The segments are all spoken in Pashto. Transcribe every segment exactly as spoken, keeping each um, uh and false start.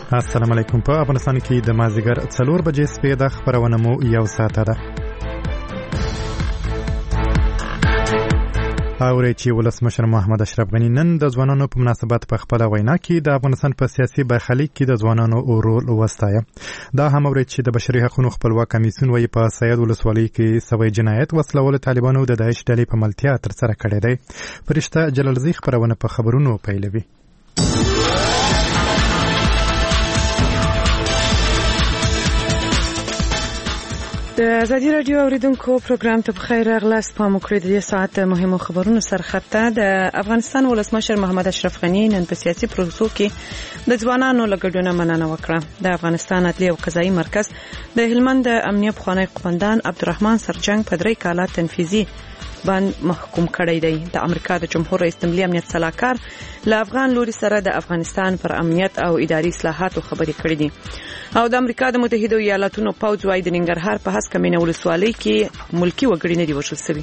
السلام علیکم. په افغانستان کې د مازدیګر څلور بجې سپې د خبرونه مو یو ساعته ده. اوري چې ولسمشر محمد اشرف غنی نن د ځوانانو په مناسبت په خپل وینا کې د افغانستان په سیاسي برخلیک کې د ځوانانو رول وستایه. دا هم اوري چې د بشري حقوقو خپلواک کمیسیون وایي په سید ولسوالۍ کې سوي جنایت وسلول طالبانو د داعش ډلې په ملتیا تر سره کړی دی. فرشته جلالزی خبرونه په خبرونو پیلوي. د ازادي رادیو اوریدونکو پروګرام ته بخیر راغلاست. په مکرې د دې ساعت مهمو خبرونو سرخطه د افغانستان ولسمشر محمد اشرف غنی نن په سیاسي پروسو کې د ځوانانو لګډونه مننه وکړه. د افغانستان عدلي او قضایي مرکز د هلمند د امنیه پخوانی قومندان عبدالرحمن سرجنګ په درې کاله تنفیذي باندې محکوم کړی دی. د امریکا د جمهور رئیس د ملي امنیت صلاحکار له افغان لوري سره د افغانستان پر امنیت او اداري اصلاحاتو خبرې کړې دي. او د امریکا د متحده ایالاتونو پوځ وايي د ننګرهار په هسکه مینه ولسوالۍ کې ملکی وګړي نه دي وژل شوي.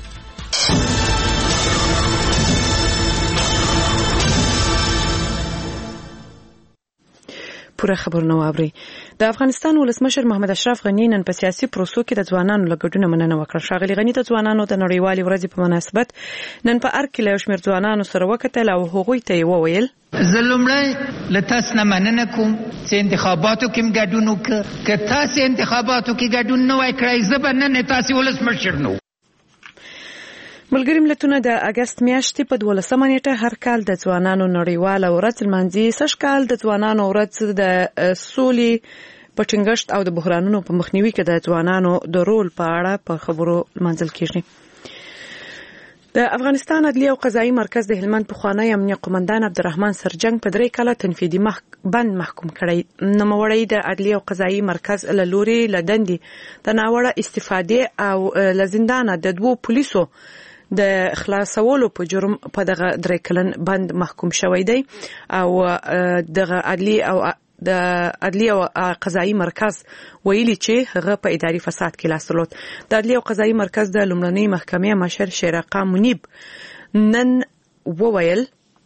پوره خبرونه واوري. د افغانستان ولسمشر محمد اشرف غنی نن په سیاسي پروسو کې د ځوانانو لګډونه مننه وکړه. ښاغلي غنی د ځوانانو د نړیوالې ورځې په مناسبت نن په ارګ کې له شمېر ځوانانو سره وکتل او هغوی ته وویل: زه لومړی له تاسو نه مننه کوم چې انتخاباتو کې ګډون وکړ. که تاسو انتخاباتو کې ګډون نه وای کړی زه به نن تاسو ولسمشر نه. ملګری ملتونه د اگست میاشتې په دولسمه نیټه هر کال د ځوانانو نړیواله ورځ لمانځي. سږ کال د ځوانانو ورځ د سولې په ټینګښت او د بحرانونو په مخنیوي کې د ځوانانو د رول په اړه په خبرو لمانځل کیږي. د افغانستان عدلي او قضایي مرکز د هلمند پخوانی امنیه قومندان عبدالرحمن سرجنګ په درې کاله تنفیذي بند محکوم کړی. نوموړی د عدلي او قضایي مرکز له لوري له دندې د ناوړه استفادې او له زندانه د دوو پولیسو د خلاصولو په جرم په دغه درې کلن بند محکوم شوی دی. او دغه عدلي او د عدلي او قضایي مرکز ویلي چې هغه په اداري فساد کې لاس درلود. د عدلي او قضایي مرکز د لومړنۍ محکمې مشر شیرقه منیب نن وویل: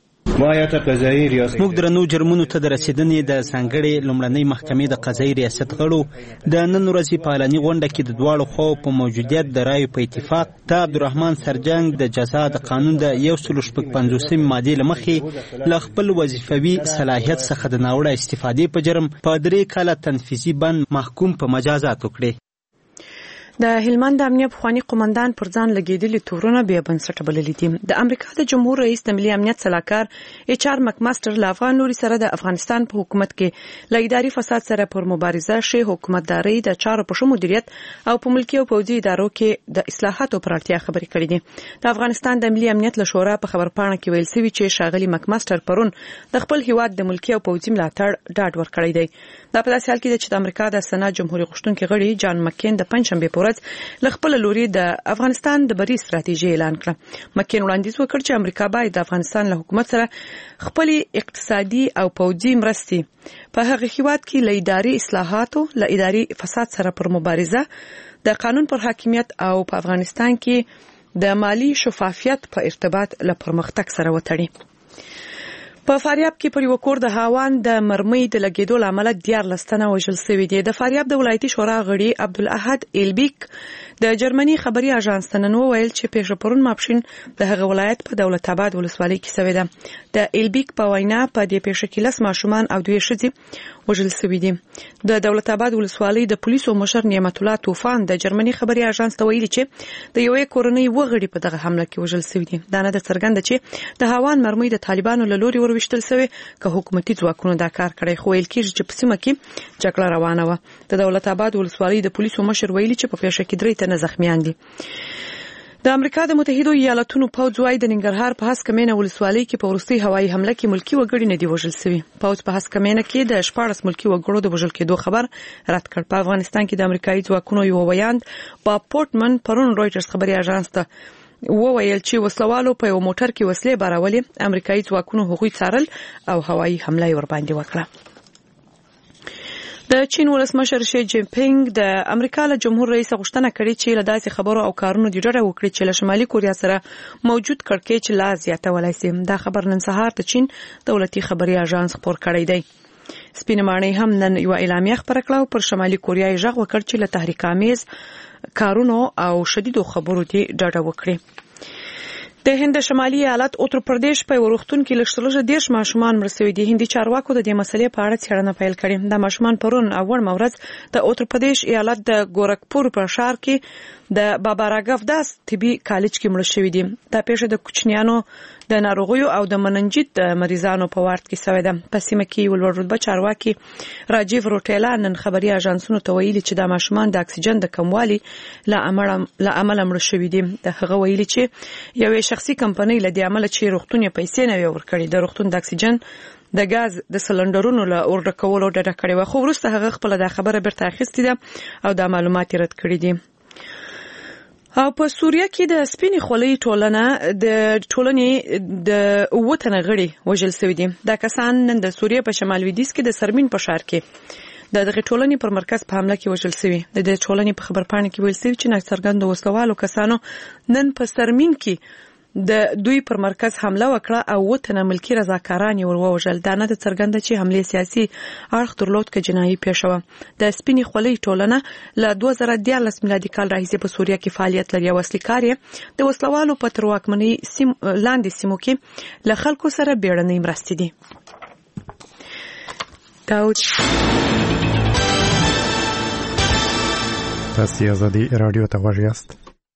موږ درنو جرمونو ته د رسیدنې د ځانګړې لومړنۍ محکمې د قضایي ریاست غړو د نن ورځې په اعلاني غونډه کې د دواړو خواو په موجودیت د رایو په اتفاق ته عبدالرحمن سرجنګ د جزا د قانون د یو سل شپږ پنځوسمې مادې له مخې له خپل وظیفوي صلاحیت څخه د ناوړه استفادې په جرم په درې کاله تنفیذي بند محکوم په مجازات وکړي. د هلمند امنیه پخوانی قومندان پر ځان لګیدلي تورونه بیا بنسټه بللي دي. د امریکا د جمهور رئیس د ملي امنیت صلاحکار ایچ آر مکماستر له افغان لوري سره د افغانستان په حکومت کې له اداري فساد سره پر مبارزه شي حکومتداري د چارو په ښه مدیریت او په ملکي او پوځي ادارو کې د اصلاحاتو پر اړتیا خبرې کړې دي. د افغانستان د ملي امنیت له شورا په خبرپاڼه کې ویل شوی چې ښاغلي مکماستر پرون د خپل هیواد د ملکي او پوځي ملاتړ ډاډ ورکړی دی. دا په داسې حال کې ده چې د امریکا د سنا جمهوریت غوښتونکي غړي جان مکین د پنځشنبه په ورځ له خپل لوري د افغانستان د بری ستراتیژي اعلان کړه. مکین وړاندیز وکړ چې امریکا باید د افغانستان له حکومت سره خپل اقتصادي او پوځي مرستې په هغه هیواد کې له اداري اصلاحاتو له اداري فساد سره پر مبارزه د قانون پر حاکمیت او په افغانستان کې د مالی شفافیت په ارتباط له پرمختګ سره وتړي. په فاریاب کې پر یو کور د هاوان د مرمۍ د لګیدو لامل دیارلس تنه وژل شوي دي. د فاریاب د ولایتي شورا غړي عبدالاحد ایلبیک د جرمني خبري اژانس ته نن وویل چې پیښه پرون ماپښین د هغه ولایت په دولت آباد ولسوالۍ کې شوې ده. د ایلبیک په وینا په دې پیښه کې لس ماشومان او دوه ښځې وژل شوي دي. د دولت آباد ولسوالۍ د پولیسو مشر نعمت الله طوفان د جرمني خبري اژانس ته ویلي چې د یوې کورنۍ وغړي په دغه حمله کې وژل شوي دي. دا نه د څرګنده چې د هاوان مرمۍ د طالبانو له لوري وروشتل شوی که حکومتي ځواکونو دا کار کړی. خو ویل کېږي چې په سیمه کې جګړه روانه وه. د دولت آباد ولسوالۍ د پولیسو مشر ویلي چې په پیښه کې درې تنه زخمیان دي. د امریکا د متحده ایالاتونو پوځ وايي د ننګرهار په هسکه مینه ولسوالۍ کې په وروستي هوایي حمله کې ملکی وګړي نه دي وژل شوي. پوځ په هسکه مینه کې د شپاړس ملکی وګړو د وژل کېدو خبر رد کړ. په افغانستان کې د امریکایي ځواکونو یو ویاند په پورټمن پرون رويټرز خبري اژانس ته وویل چې وسلوالو په یو موټر کې وسلې بارولې. امریکایي ځواکونو هغوی څارل او هوایي حمله یې ورباندې وکړه. د چین ولسمشر شي جین پینګ د امریکا له جمهور رئیس غوښتنه کړې چې له داسې خبرو او کارونو د ډډه وکړي چې له شمالي کوریا سره موجود کړکېچ لا زیاتولای شي. دا خبر نن سهار د چین دولتي خبري اژانس خبر کړی دی. سپین ماڼۍ هم نن یو اعلامیه خپره کړه او پر شمالي کوریا یې غږ وکړ چې له تحریک آمیز کارونو او شدیدو خبرو دې ډډه وکړي. د هند شمالي ایالت اتر پردیش په ورختون کې لښتلږه دیش ماشومان مړ شوي دي. هندي چارواکو د دې مسلې په اړه څېړنه پیل کړې. د ماشومان پرون او ورځ مورز د اتر پردیش ایالت د ګورکپور په ښار کې د باباراګف داس طبي کالج کې مړ شوي دي. دا پیښه د کوچنیانو د ناروغیو او د مننجیت د مریضانو په وارد کې شوې ده. په سیمه کې یو لوړ رتبه چارواکي راجیو روټیلا نن خبري اژانسونو ته ویلي چې د ماشومان د اکسیجن د کموالي له امله مړ شوي دي. د هغه ویلي چې یوې شخصي کمپنۍ له دې امله چې روغتون یې پیسې نه وي ورکړي د روغتون د اکسیجن د غاز د سلندرونو له اورډ کولو ډډه کړې و. خو وروسته هغه خپل د خبره بیرته اخیستې ده او د معلومات رد کړي دي. او په سوریه کې د سپینې خولۍ ټولنه د ټولنې د اوتنه غړي وژل شوی دي. دا کسان نن د سوریه په شمال لویدیځ کې د سرمین په ښار کې د دغه ټولنې پر مرکز په حمله کې وژل شوی. د دې ټولنې په خبرپاڼه کې ویل شوی چې ناڅرګند وسلوالو کسانو نن په سرمین کې د دوی پر مرکز حمله وکړه او وتنه ملکی رضاکاران یې وروژل. دا نه د څرګنده چې حمله سیاسي اړخ درلود که جنایي پیښه وه. د سپینې خولۍ ټولنه له دوه زره دیارلس میلادي کال راهیسې په سوریه کې فعالیت لري او اصلي کار یې د وسلوالو په تر واکمنۍ سیم لاندې سیمو کې له خلکو سره بیړنۍ مرستې دي. داود تاسو ازادي رادیو ته غوږ یاست.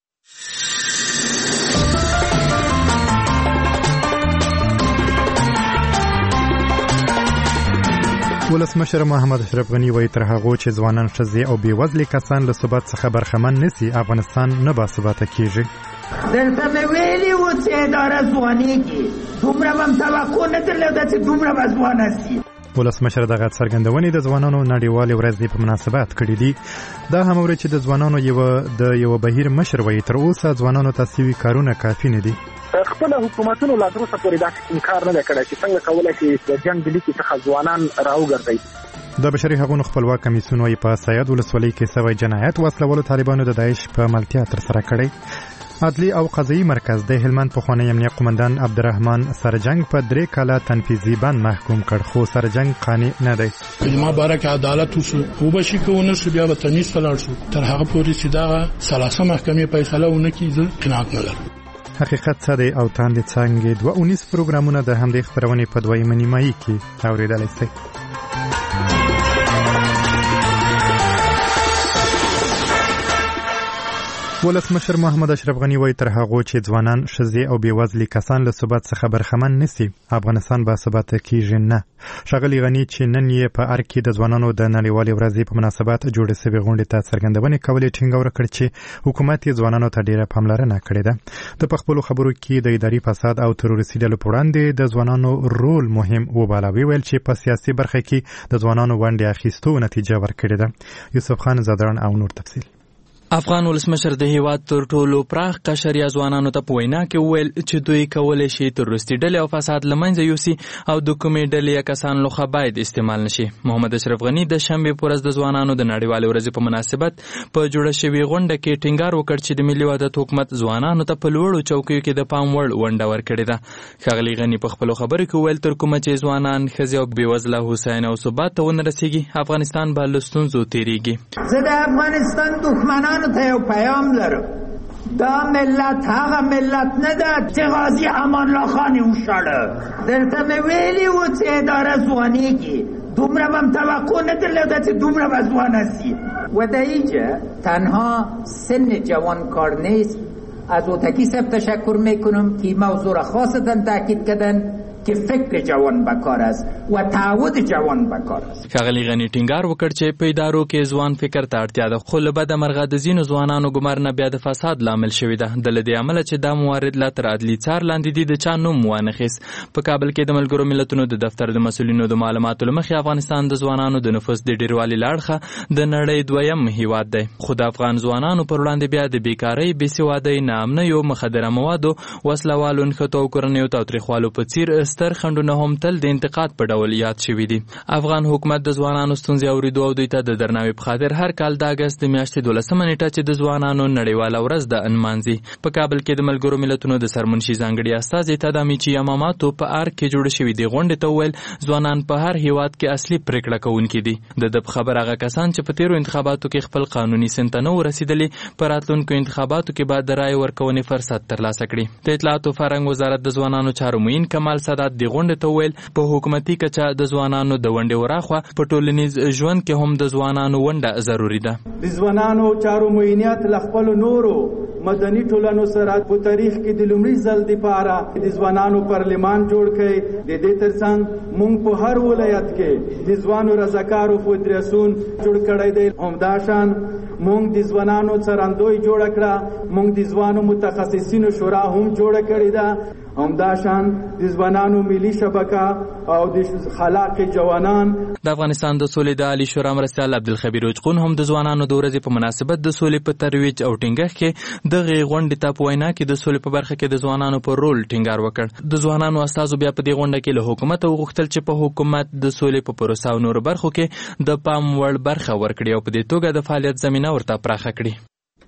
ولسمشر محمد اشرف غنی وایي تر هغه چې ځوانان ښځې او بېوزلې کسان له ثبات څخه برخمن نشي افغانستان نه باثباته کیږي. درته مې ویلي وو چې اداره ځوانېږي دومره به م توقع نه درلوده چې دومره به ځوانه سي. ولسمشر دغه څرګندونې د ځوانانو نړیوالې ورځې په مناسبت کړې دي. دا هم اوري چې د ځوانانو یو د یو بهیر مشر وایي تر اوسه ځوانانو تاسیوي کارونه کافي نه دي. خپل حکومتونو لا تر اوسه پورې دا انکار نه کړی چې څنګه کولای شي د جنگ د لیکي څخه ځوانان راوګرځي. د بشري حقوقو خپلواک کمیسیون وايي په سید ولسوالۍ کې سوی جنایت وسلوالو طالبانو د داعش په ملتیا ترسره کړی. عدلي او قضایي مرکز د هلمند پخوانی امنیه قومندان عبدالرحمن سرجنګ په درې کاله تنفیذي بند محکوم کړ خو سرجنګ قانع نه دی. ما بارک عدالت وشو او بشي کوونه شو بیا به تنیس فلال شو تر هغه پورې چې دا ثلاثه محکمې فیصله ونه کیږي قناعت نه لرم. حقیقت څه دی او تاندې څنګه دوه اونیس پروګرامونه د همدې خبرونې په دویمه نیمایي کې اوریدلای شئ. ولسمشر محمد اشرف غنی وایي تر هغه چې ځوانان ښځې او بېوزلي کسان له ثبات څخه برخمن نشي افغانستان باثباته کیږي نه. ښاغلي غنی چې نن یې په ارګ کې د ځوانانو د نړیوالې ورځې په مناسبت جوړې شوې غونډې ته څرګندونې کولې ټینګار وکړ چې حکومت یې ځوانانو ته ډېره پاملرنه کړې ده. د په خپلو خبرو کې د اداري فساد او تروریستي ډلو په وړاندې د ځوانانو رول مهم وباله. ویل چې په سیاسي برخه کې د ځوانانو ونډې اخیستو نتیجه ورکړې ده. یوسف خان زادران او نور تفصیل. افغان ولسمشر د هیواد تر ټولو پراخ قشریا ځوانانو ته په وینا کې وویل چې دوی کولی شي تروریستي ډلې او فساد له منځه یوسي او د کومې ډلې یا کسانو لخوا باید استعمال نشي. محمد اشرف غنی د شنبې په ورځ د ځوانانو د نړیوالې ورځې په مناسبت په جوړه شوې غونډه کې ټینګار وکړ چې د ملي وحدت حکومت ځوانانو ته په لوړو چوکیو کې د پام وړ ونډه ورکړې ده. ښاغلي غنی په خپلو خبرو کې وویل تر کومه چې ځوانان ښځې او بېوزله هوساینه او ثبات ته ونه رسېږي افغانستان به له ستونزو تېرېږي. زه د افغانستان دښمنانو ته یو پیام لرم. دا ملت هغه ملت نه ده چې غازی امان الله خان وشاړه. درته مې ویلي وو چې اداره ځوانېږي دومره به م توقع نه درلوده چې دومره به ځوانه سي. و در اینجا تنها سن جوان کار نیست. از اوتکی صاحب تشکر میکنم که موضوع را خاصتا تاکید کردن که فکر جوان بکار است و تعهد جوان بکار است. ښاغلي غني ټینګار وکړ چې په ادارو کې ځوان فکر ته اړتیا ده خو له بده مرغه د ځینو ځوانانو ګمار نه بیا د فساد لامل شوی ده. د له دې امله چې دا موارد لا تر عدلي څار لاندې دي د چا نوم وانخیست. په کابل کې د ملګرو ملتونو د دفتر د مسؤلینو د معلوماتو له مخې افغانستان د ځوانانو د نفوس د ډیروالي له اړخه د نړۍ دویم هیواد دی. خو د افغان ځوانانو پر وړاندې بیا د بیکارۍ بېسوادۍ ناامنیو مخدره موادو وسله والو نښتو او کورنیو تاوتریخوالو په څیر ستر خنډونه هم تل د انتقاد په ډول یاد شوي دي. افغان حکومت د ځوانانو ستونزې اورېدو او دوی ته د درناوي په خاطر هر کال د اګست د میاشتې دولسمه نیټه چې د ځوانانو نړیواله ورځ ده نمانځي. په کابل کې د ملګرو ملتونو د سرمنشي ځانګړي استازي تدامیچی یاماماتو په ارګ کې جوړ شوي دي غونډې ته وویل ځوانان په هر هیواد کې اصلي پریکړه کوونکي دي. د د خبر هغه کسان چې په تیرو انتخاباتو کې خپل قانوني سن ته نه ورسېدلي په راتلونکو انتخاباتو کې به د رایې ورکونې فرصت ترلاسه کړي. د اطلاعات او فرهنګ وزارت د ځوانانو چارو معین کمال سادات د غونډې ته وویل په حکومتي کچه د ځوانانو د ونډې وراخوا په ټولنیز ژوند کې هم د ځوانانو ونډه ضروري ده. د ځوانانو چارو معینیت له خپلو نورو مدني ټولنو سره په تاریخ کې د لومړي ځل دپاره د ځوانانو پارلمان جوړ کړي. د دې ترڅنګ موږ په هر ولایت کې د ځوانو رضاکارو فدراسیون جوړ کړی دی. همداشان موږ د ځوانانو څرندوی جوړه کړه. موږ د ځوانو متخصصینو شورا هم جوړه کړې ده. همداشان د ځوانانو ملي شبکه او د خلاق جوانان. د افغانستان د سولې د عالی شورا مرستیال عبدالخبیر اوچقون هم د ځوانانو د ورځې په مناسبت د سولې په ترویج او ټینګښت کې دغه غونډې ته په وینا کې د سولې په برخه کې د ځوانانو پر رول ټینګار وکړ. د ځوانانو استازو بیا په دې غونډه کې له حکومت وغوښتل چې په حکومت د سولې په پروسه او نورو برخو کې د پام وړ برخه ورکړي او په دې توګه د فعالیت زمینه ورته پراخه کړي.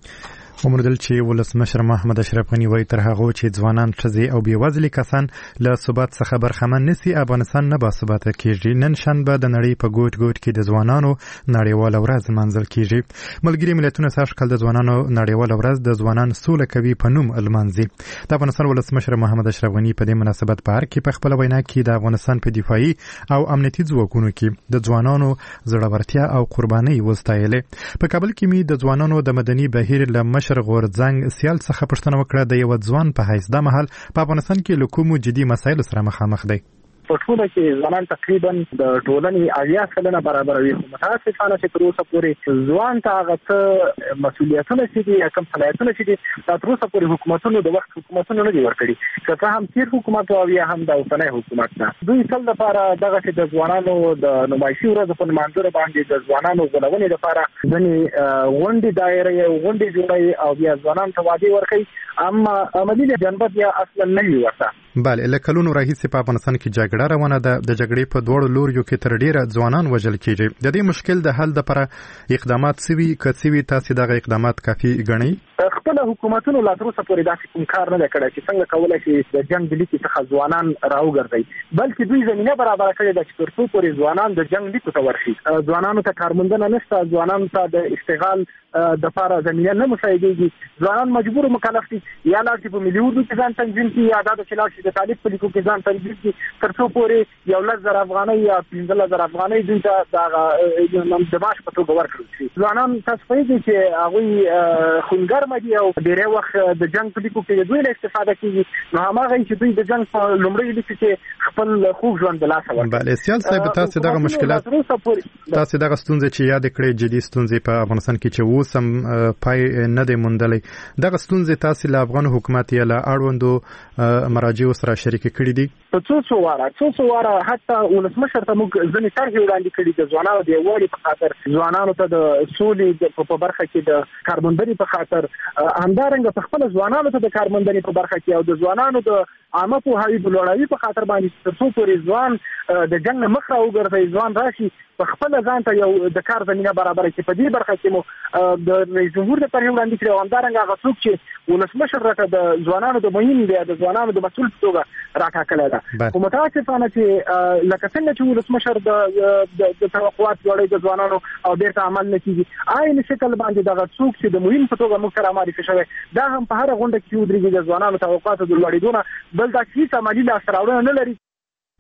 ومردل چې ولسمشر محمد اشرف غنی وایي تر هغه چې ځوانان ښځې او بېوزلي کسان له ثبات څخه برخمن نشي افغانستان نه باثباته کیږي. نن شنبه د نړۍ په ګوټ ګوټ کې د ځوانانو نړیواله ورځ لمانځل کیږي. ملګري ملتونه سږ کال د ځوانانو نړیواله ورځ د ځوانان سوله کوي په نوم لمانځي. د افغانستان ولسمشر محمد اشرف غنی په دې مناسبت په ارګ کې په خپله وینا کې د افغانستان په دفاعي او امنیتي ځواکونو کې د ځوانانو زړورتیا او قربانۍ وستایلې. په کابل کې مې د ځوانانو د مدني بهیر له مشر غورځنګ سیال څخه پوښتنه وکړه د یو ځوان په حیث دا مهال په افغانستان کې له کومو جدي مسایلو سره مخامخ دی. په ټوله کې ځوانان تقریبا د ټولنې اویا سلنه برابروي. متاسفانه چې تر اوسه پورې ځوان ته هغه څه مسؤلیتونه چې دي یا کوم صلاحیتونه چې دي دا تر اوسه پورې حکومتونو د وخت حکومتونو نه دي ورکړي. که څه هم تیر حکومت او یا هم د اوسنی حکومت نه دوی تل لپاره دغه چې د ځوانانو د نمایشي ورځ په نمانځلو باندې د ځوانانو غونډې لپاره ځینې غونډې دایره یې غونډې جوړوي او بیا ځوانانو ته وعدې ورکوي اما عملي جنبه بیا اصلا نه وي ورته. بله له کلونو راهیسې په افغانستان کې جګړه روانه ده. د جګړې په دواړو لوریو کې تر ډیره ځوانان وژل کیږي. د دې مشکل د حل لپاره اقدامات سوي که سوي تاسو دغه اقدامات کافي ګڼئ؟ خپل حکومتونو لا تر اوسه پورې داسې کوم کار نه کړی چې څنګه کولای شي د جنگ د لیکو څخه ځوانان راوګرځي بلکې دوی زمينه برابر کړې ده چې تر څو پورې ځوانان د جنگ لیکو ته ورشي. ځوانانو ته کارموندنه نشته. ځوانانو ته د اشتغال د لپاره زمينه نه مساعدېږي. ځوانان مجبور مکلف دي یا لاړ په ملي اردو کې ځان تنظیم کړي یا د چلاړ شي د طالب په لیکو کې ځان تنظیم کړي تر څو پورې یو لس زره افغانۍ یا پنځه زره افغانۍ دوی ته د دماش په توګه ورکړل شي. ځوانان تاسو پوهېږئ چې هغوی خونګرمه دي او ډېری وخت د جنگ په لیکو کې دوی نه استفاده کیږي. نو هماغه چې دوی د جنگ په لومړي لیکو کې خپل خوږ ژوند د لاسه ورکړي. بله سیال صاحب تاسو دغه مشکلات تاسو دغه ستونزې چې یاد کړې جدي ستونزې په افغانستان کې چې اوس هم پای نه دی موندلی دغه ستونزې تاسو له افغان حکومت یا له اړوندو مراجعو سره شریک کړي دي؟ په څو څو واره څو څو واره حتی ولسمشر ته موږ ځینې طرحې وړاندې کړي د ځوانانو د یووالي په خاطر ځوانانو ته د سولې په برخه کې د کارموندنې په خاطر همدارنګه په خپل ځوانانو ته د کارموندنې په برخه کې او د ځوانانو د عامه پوهاوي د لوړاوي په خاطر باندې تر څو پورې ځوان د جنګ نه مخ راوګرځي ځوان راشي په خپل ځان ته یو د کار زمينه برابر کړي. په دې برخه کې مو د رئیس جمهور د طرحې وړاندې کړي او همدارنګه هغه څوک چې ولسمشر راته د ځوانانو د مهم دی د ځوانانو د مسؤل په توګه راټاکلی ده. خو متاسفانه چې لکه څنګه چې ولسمشر د د توقعات لوړې د ځوانانو او بیرته عمل نه کیږي عین شکل باندې دغه څوک چې د مهم په توګه موږ سره معرفي شوی دا هم په هر غونډه کې ودرېږي د ځوانانو توقعات د لوړېدو نه بل دا هیڅ عملي لاسته راوړنه نه لري.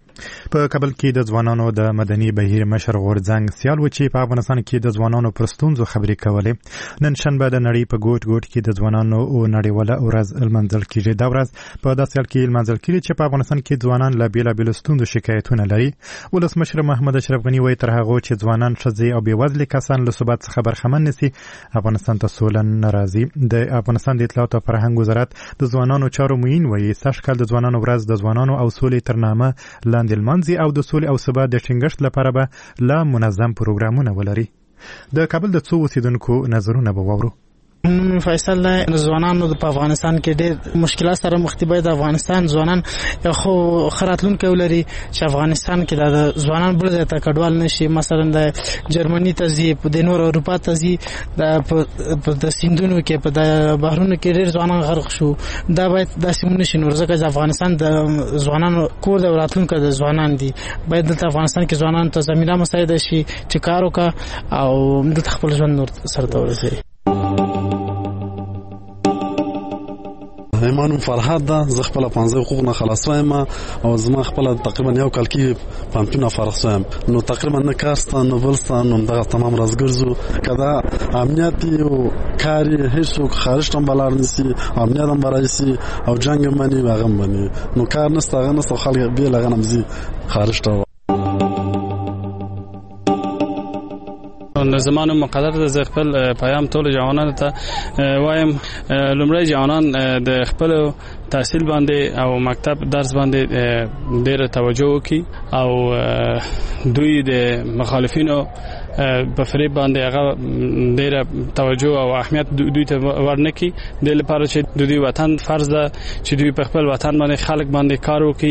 په کابل کې د ځوانانو د مدني بهیر مشر غورځنګ سیال و چې په افغانستان کې د ځوانانو پر ستونزو خبرې کولې. نن شنبه د نړۍ په ګوټ ګوټ کې د ځوانانو نړیواله ورځ لمانځل کیږي. دا ورځ په داسې حال کې لمانځل کیږي چې په افغانستان کې ځوانان له بېلابېلو ستونزو شکایتونه لري. ولسمشر محمد اشرف غنی وایي تر هغه چې ځوانان ښځې او بېوزلي کسان له ثبات څخه برخمن نشي افغانستان ته سوله نه راځي. د افغانستان د اطلاعات او فرهنګ وزارت د ځوانانو چارو معین وایي سږ کال د ځوانانو ورځ د ځوانانو او سولې تر نامه لاندې لمانځي او د سولې او ثبات د ټینګښت لپاره به لا منظم پروګرامونه ولري. د کابل د څو اوسیدونکو نظرونه به واورو. نوم فیصل دی. ځوانانو په افغانستان کې ډېر مشکلات سره مخ دي. د افغانستان ځوانان خو خراتلونکي ولري چې افغانستان کې د ځوانان بل ځای ته کډوال نشي. مثلا د جرمني ته ځي، د نور اروپا ته ځي، د سیندونو کې په د بحرونو کې ډېر ځوانان غرق شو. دا باید داسې ونشي نور، ځکه چې افغانستان د ځوانانو کور د راتلونکي د ځوانان دي. باید دلته افغانستان کې ځوانانو ته زمینه مساعده شي چې کار وکړي او دلته خپل ژوند نور سره ته ورسوي. ایمان فرحات ده. زه خپل پنځه حقوق نه خلاص وایم او زما خپل تقریبا یو کال کې پمپونه فرخ وایم. نو تقریبا نه کارسته نه بلسته نو دغه تمام رازګرځو کدا امنیت او کاری هیڅ خارج تم بلار نسی، امنیت هم برایسی او جنگ منی واغم منی. نو کار نسته غنه سو خلک به لغنم زی خارج ته. زمانو مقدر د ز خپل پیام ټول جوانانو ته وایم لومړی جوانان د خپل تحصیل باندې او مکتب درس باندې ډېر توجه وکړي او دوی د مخالفینو په فریب باندې هغه ډېر توجه او اهمیت دوی ته ورنکړي. د لپاره چې د دوی وطن فرض ده چې دوی په خپل وطن باندې خلک باندې کار وکړي.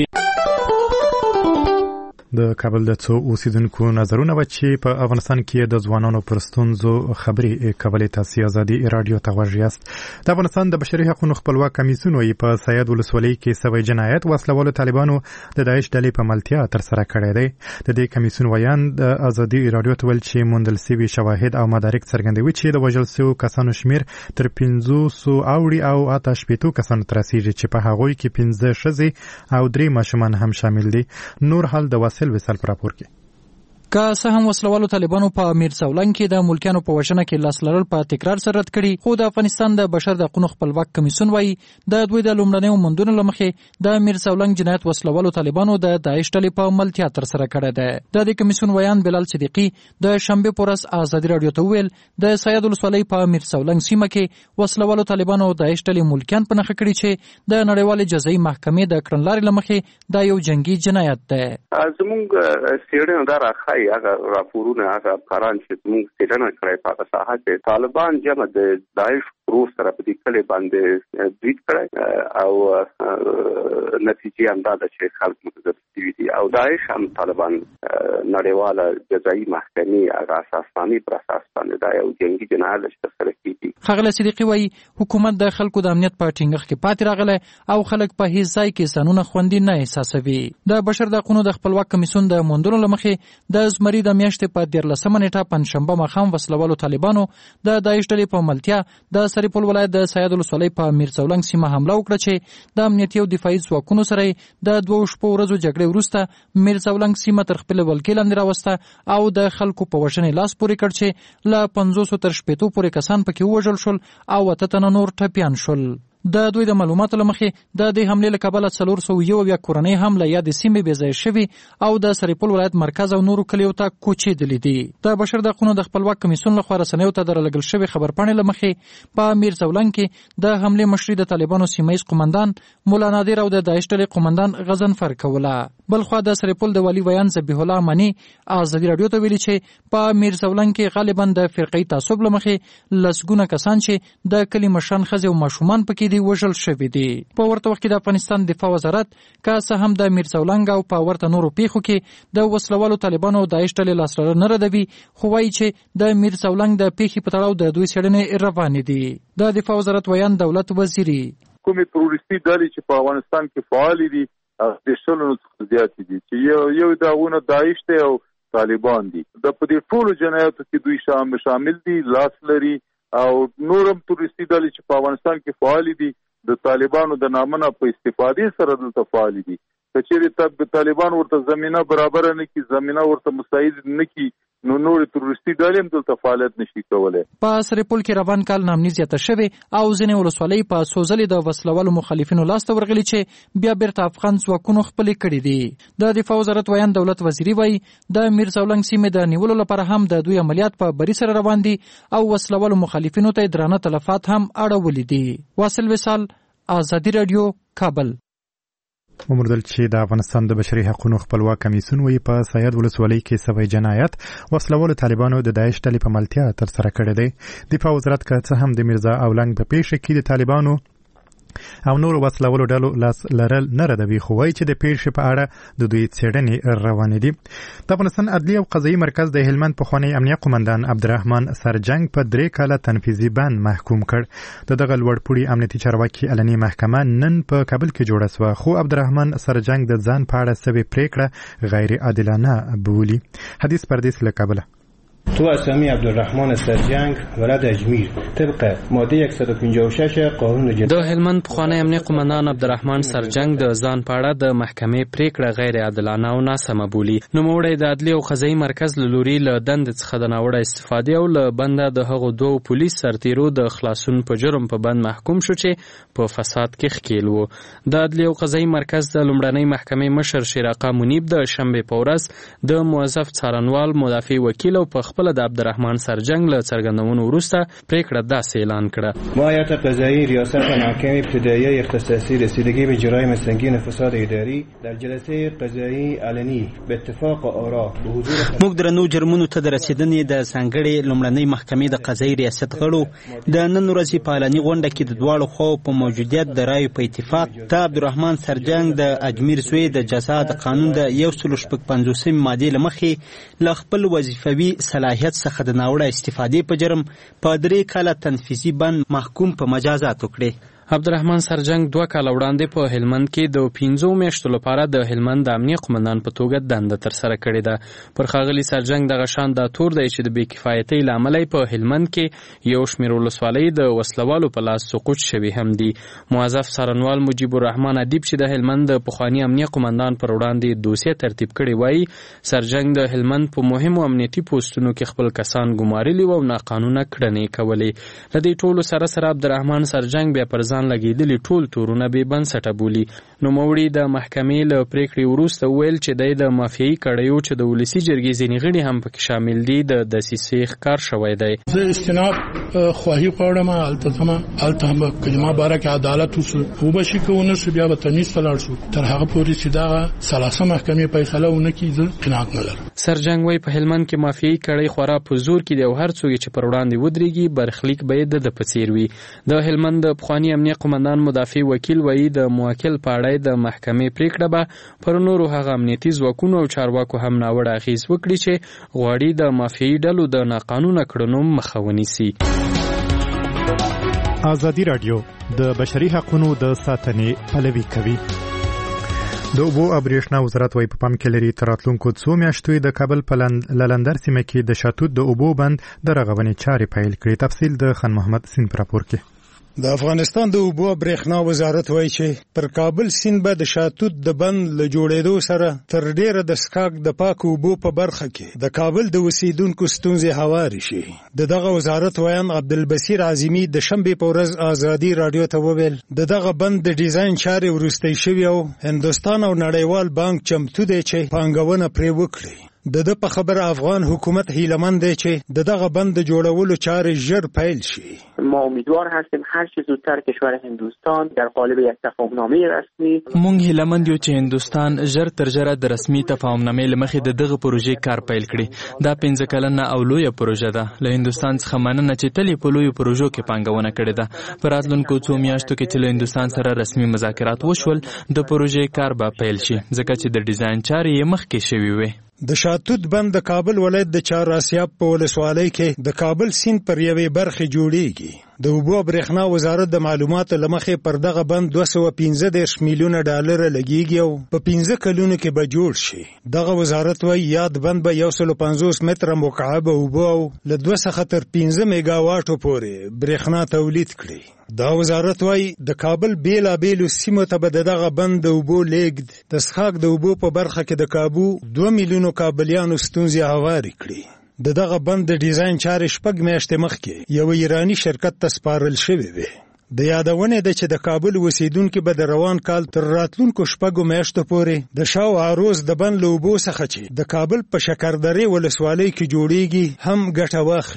د کابل د څو اوسیدونکو نظرونه و چې په افغانستان کې د ځوانانو پر ستونزو خبرې کولې. تاسو ازادي رادیو ته غوږ یاست. د افغانستان د بشري حقوقو خپلواک کمیسیون وایي په سید ولسوالۍ کې سوي جنایت وسلوالو طالبانو د داعش ډلې په ملتیا تر سره کړی دی. د دې کمیسیون ویان د ازادي رادیو ته ویل چې موندل شوي شواهد او مدارک څرګندوي چې د وژل شوو کسانو شمیر تر پنځوس اوړي او اته شپېته کسانو ته رسیږي چې په هغوی کې پنځه ښځې او درې ماشومان هم شامل دي. نور حال د وسل وسل پر راپور کې که څه هم وسلوالو طالبانو په امیر سولنګ کې د ملکیانو په وژنه کې لاس لرل په تکرار سره رد کړي، خو د افغانستان د بشر د حقوقو خپلواک کمیسیون وایي د دوی د لومړنیو موندنو له مخې د امیر سولنګ جنایت وسلوالو طالبانو د داعش ډلې په ملتیا تر سره کړی دی. د دې کمیسیون ویان بلال صدیقي د شنبه پورس ازادي رادیو ته ویل د سید ولسوالۍ په امیر سولنګ سیمه کې وسلوالو طالبانو د داعش ډلې ملکیان په نخښه کړي چې د نړیوال جزایي محکمې د کړنلارې له مخې دا یو جنگي جنایت دی. زموږ سیړنه دا راخای هغه ورونه هغه افغانان چې موږ څېړنه کړې په ساحه کې طالبان جمع د داعش پروس سره په دې کله باندې بریټ کړی او نتیجې هم دا ده چې خلک متضرر دي او داعش هم طالبان نړیواله جزایي محکمې هغه اساساني پر اساس باندې دا یو جنگي جنایت چې ترسره کیږي. ښاغلی صدیقي وایي حکومت د خلکو د امنیت په ټینګښت کې پاتې راغلی او خلک په هیڅ ځای کې قانون خوندي نه احساسوي. د بشر د حقوقو د خپلواک کمیسیون د موندلو له مخې د زمري د میاشتې په دیارلسمه نیټه پنجشنبه ماښام وسلوالو طالبانو د داعش ډلې په ملتیا د سرپل ولایت د سید ولسوالۍ په امیر سولنګ سیمه حمله وکړه چې د امنیتي او دفاعي ځواکونو سره د دوه شپو ورځو جګړې وروسته امیر سولنګ سیمه تر خپل ولکې لاندې راوسته او د خلکو په وژنې لاس پورې کړ چې له پنځوسو تر شپېتو پورې کسان پکې ووژل شول او اته تنه نور ټپیان شول. د دوی د معلوماتو له مخې د دې حملې له کبله څلور سوه یو اویا کورنۍ هم له یادې سیمې بېځایه شوي او د سرپل ولایت مرکز او نورو کلیو ته کوچېدلي دي. د بشر د حقوقو د خپلواک کمیسیون لخوا رسنیو ته د رالېږل شوې خبرپاڼې له مخې په امیر سولنګ کې د حملې مشري د طالبانو سیمه ییز قومندان مولا نادر او د داعش ډلې قومندان غضنفر کوله. بلخوا د سرپل د والي ویان ذبیح الله اماني ازادي رادیو ته ویلي چې په امیر سولنګ کې غالبا د فرقې تعصب له مخې لسګونه کسان چې د کلي مشران ښځې او ماشومان پکې دي وژل شوي دي. په ورته وخت کې د افغانستان دفاع وزارت که څه هم د امیر سولنګ او په ورته نورو پیښو کې د وسلوالو طالبانو او داعش ډلې لاسرسی نه ردوي، خو وایي چې د امیر سولنګ د پیښې په تړاو د دوی څېړنې روانې دي. د دفاع وزارت ویان دولت وزیري کومې تروریستي ډلې چې په افغانستان کې فعال دي د شلو څخه زیات دي چې یو یو داونه داعش ته او طالبان دي. د په دې ټولو جنایاتو کې دوی شامل دي، لاس لري او نورم تروریستي ډلې چې په افغانستان کې فعال دي د طالبانو د نامنه په استفادې سره دلته فعال دي. کچېرې طالبان ورته زمينه برابر نه کی زمينه ورته مساعد نه کی نو نور تروریستي ډلې هم دلته فعالیت نشي کولای. په سرپل کې روان کال نامني زیاته شوې او ځینې ولسوالۍ په سوزلې د وسلوالو مخالفینو لاسته ورغلي چې بیا بیرته افغان ځواکونو خپلې کړي دي. د دفاع وزارت ویان دولت وزیري وایي د امیر سولنګ سیمې د نیولو لپاره هم د دوی عملیات په بری سره روان دي او وسلوالو مخالفینو ته درانه تلفات هم اړولي دي. واصل وصال، ازادي رادیو، کابل. ومردل چې د افغانستان د بشري حقوقو خپلواک کمیسیون وی په سید ولسوالۍ کې سوي جنایت وسلوال طالبانو د داعش ډلې په ملتیا تر سره کړی دی دفاع وزارت که څه هم د میرزا اولنګ په پیښه کې د طالبانو او نور وسلوالو ډلو لاس لرل نه ردوي خو وایي چې د پیښې په اړه د دوی څېړنې روانې دي. د افغانستان عدلي او قضایي مرکز د هلمند پخوانی امنیه قومندان عبدالرحمن سرجنګ په درې کاله تنفیذي بند محکوم کړ. د دغه لوړپوړي امنیتي چارواکي علني محکمه نن په کابل کې جوړه سوه خو عبدالرحمن سرجنګ د ځان په اړه سوې پریکړه غیر عادلانه بولي. حدیث پردیس له کابل. تو اسامی عبدالرحمن سرجنگ ولد اجمیر طبق ماده صد و پنجاه و شش قانون جنایی. د هلمند پخوانی امنیه قومندان عبدالرحمن سرجنگ د ځان په اړه د محکمې پریکړه غیر عادلانه او ناسمه بولي. نوموړی د عدلي او قضایي مرکز له لوري له دندې څخه د ناوړه استفادې او له بنده د هغو دوو پولیس سرتیرو د خلاصون په جرم په بند محکوم شو چې په فساد کې ښکیل وو. د عدلي او قضایي مرکز د لومړنۍ محکمې مشر شیراقه منیب د شنبې په ورځ د موظف څارنوال مدافع وکیل او په خپل د عبدالرحمن سرجنگ له څرګندونو وروسته پریکړه داسې اعلان کړه: ما هیئت قضایی ریاست محکمه ابتداییه اختصاصی رسیدگی به جرایم سنگین فساد اداری در جلسه قضایی علنی به اتفاق آرا به حضور موږ درنو جرمونو ته د رسیدنې د ځانګړې لومړنۍ محکمې د قضایي ریاست غړو د نن ورځې په اعلاني غونډه کې د دواړو خواو په موجودیت د رایو په اتفاق ته عبدالرحمن سرجنگ د اجمیر زوی د جزا د قانون د یو سل شپږ پنځوسمې مادې له مخې له خپل وظیفوي صلاحیت څخه د ناوړه استفادې په جرم په درې کاله تنفیذي بند محکوم په مجازاتو کړي. عبدالرحمن سرجنگ دوه کاله وړاندې په هلمند کې د پنځو میاشتو لپاره د هلمند د امنیه قومندان په توګه دنده ترسره کړې ده. پر ښاغلي سرجنگ دغه شان دا تور دی چې د بې کفایتۍ له امله په هلمند کې یو شمېر ولسوالۍ د وسلوالو په لاس سقوط شوي هم دي. موظف څارنوال مجیب الرحمن ادیب چې د هلمند د پخواني امنیه قومندان پر وړاندې دوسیه ترتیب کړې وایي سرجنگ د هلمند په مهمو امنیتي پوسټونو کې خپل کسان ګمارلي او ناقانونه کړنې کولې. له دې ټولو سره سره عبدالرحمن سرجنگ بیا پر ځان لګېدلي ټول تورونه بې بنسټه بولي. نوموړي د محکمې له پریکړې وروسته وویل چې دی د مافیایي کړیو چې د ولسي جرګې ځینې غړي هم پکې شامل دي د دسیسې ښکار شوی دی. زه استناد خواهی غواړم هلته ځمه هلته هم کلمه باره کې عدالت وسو وبشي که ونه شو بیا به تمیز ته لاړ شو تر هغه پورې چې دغه ثلاثه محکمې فیصله ونه کړي زه قناعت نه لرم. سرجنګ وایي په هلمند کې مافیایي کړۍ خورا په زور کې دی او هر څوک چې پر وړاندې ودرېږي برخلیک به یې د په څیر وي. د هلمند د پخواني امنیه قومندان مدافع وکیل وایي د موکل په اړه د محکمې پریکړه به پر نورو هغه امنیتي ځواکونو او چارواکو هم ناوړه اغېز وکړي چې غواړي د مافیایي ډلو د ناقانونه کړنو مخه ونیسي. ازادي راډیو د بشري حقوقو د ساتنې پلوي کوي. د اوبو او برېښنا وزارت وايي په پام کې لري تر راتلونکو څو میاشتو د کابل په لندر سیمه کې د شاتوت د اوبو بند د رغونې چارې پیل کړې. تفصیل د خان محمد سین پر راپور کې. د افغانستان د اوبو برېښنا وزارت وایي چې پر کابل سیند به د شاتوت د بند له جوړېدو سره تر ډیره د سکاک د پاکو اوبو په برخه کې د کابل د اوسیدونکو ستونزې هوارې شي. د دغه وزارت ویان عبدالبصیر عظیمی د شنبې په ورځ ازادي راډیو ته وویل د دغه بند د ډیزاین چارې وروستۍ شوي او هندوستان او نړیوال بانک چمتو دی چې پانګونه پرې وکړي. د ده په خبره افغان حکومت هیلهمند دی چې د دغه بند د جوړولو چارې ژر پیل شي. ما امیدوار هستیم هر چه زودتر کشور هندوستان در قالب یک تفاهمنامه رسمی مونږ هیلهمند یو چې هندوستان ژر تر ژره د رسمي تفاهمنامې له مخې د دغه پروژې کار پیل کړي. دا پنځه کلنه او لویه پروژه ده. له هندوستان څخه مننه چې تل په لویو پروژو کې پانګونه کړې ده. په راتلونکو څو میاشتو کې چې له هندوستان سره رسمي مذاکرات وشول د پروژې کار به پیل شي ځکه چې د ډیزاین چارې یې مخکې شوي وي. د شاتوت بند د کابل ولایت د چار آسیاب په ولسوالۍ کې د کابل سیند پر یوې برخې جوړیږي. د اوبو برېښنا وزارت د معلوماتو له مخې پر دغه بند دوه سوه پنځه دېرش میلیونه ډالره لګیږي او په پنځه کلونو کې به جوړ شي. دغه وزارت وایي یاد بند به یو سل پنځوس متره مکعب اوبه او له دوه څخه تر پنځه میګا واټو پورې برېښنا تولید کړي. دا وزارت وایي د کابل بیلابیلو سیمو ته به دغه بند د اوبو لیږد د څښاک د اوبو په برخه کې د کابو دوه میلیونو کابلیانو ستونزې هوارې کړي. د دغه بند د ډیزاین چارې شپږ میاشتې مخکې یو ایرانی شرکت ته سپارل شوې وې. د یادونې ده چې د کابل اوسیدونکي به د روان کال تر راتلونکو شپږو میاشتو پورې د شاو عروض د بند له اوبو څخه چې د کابل په شکردرې ولسوالۍ کې جوړیږي هم ګټه واخلي.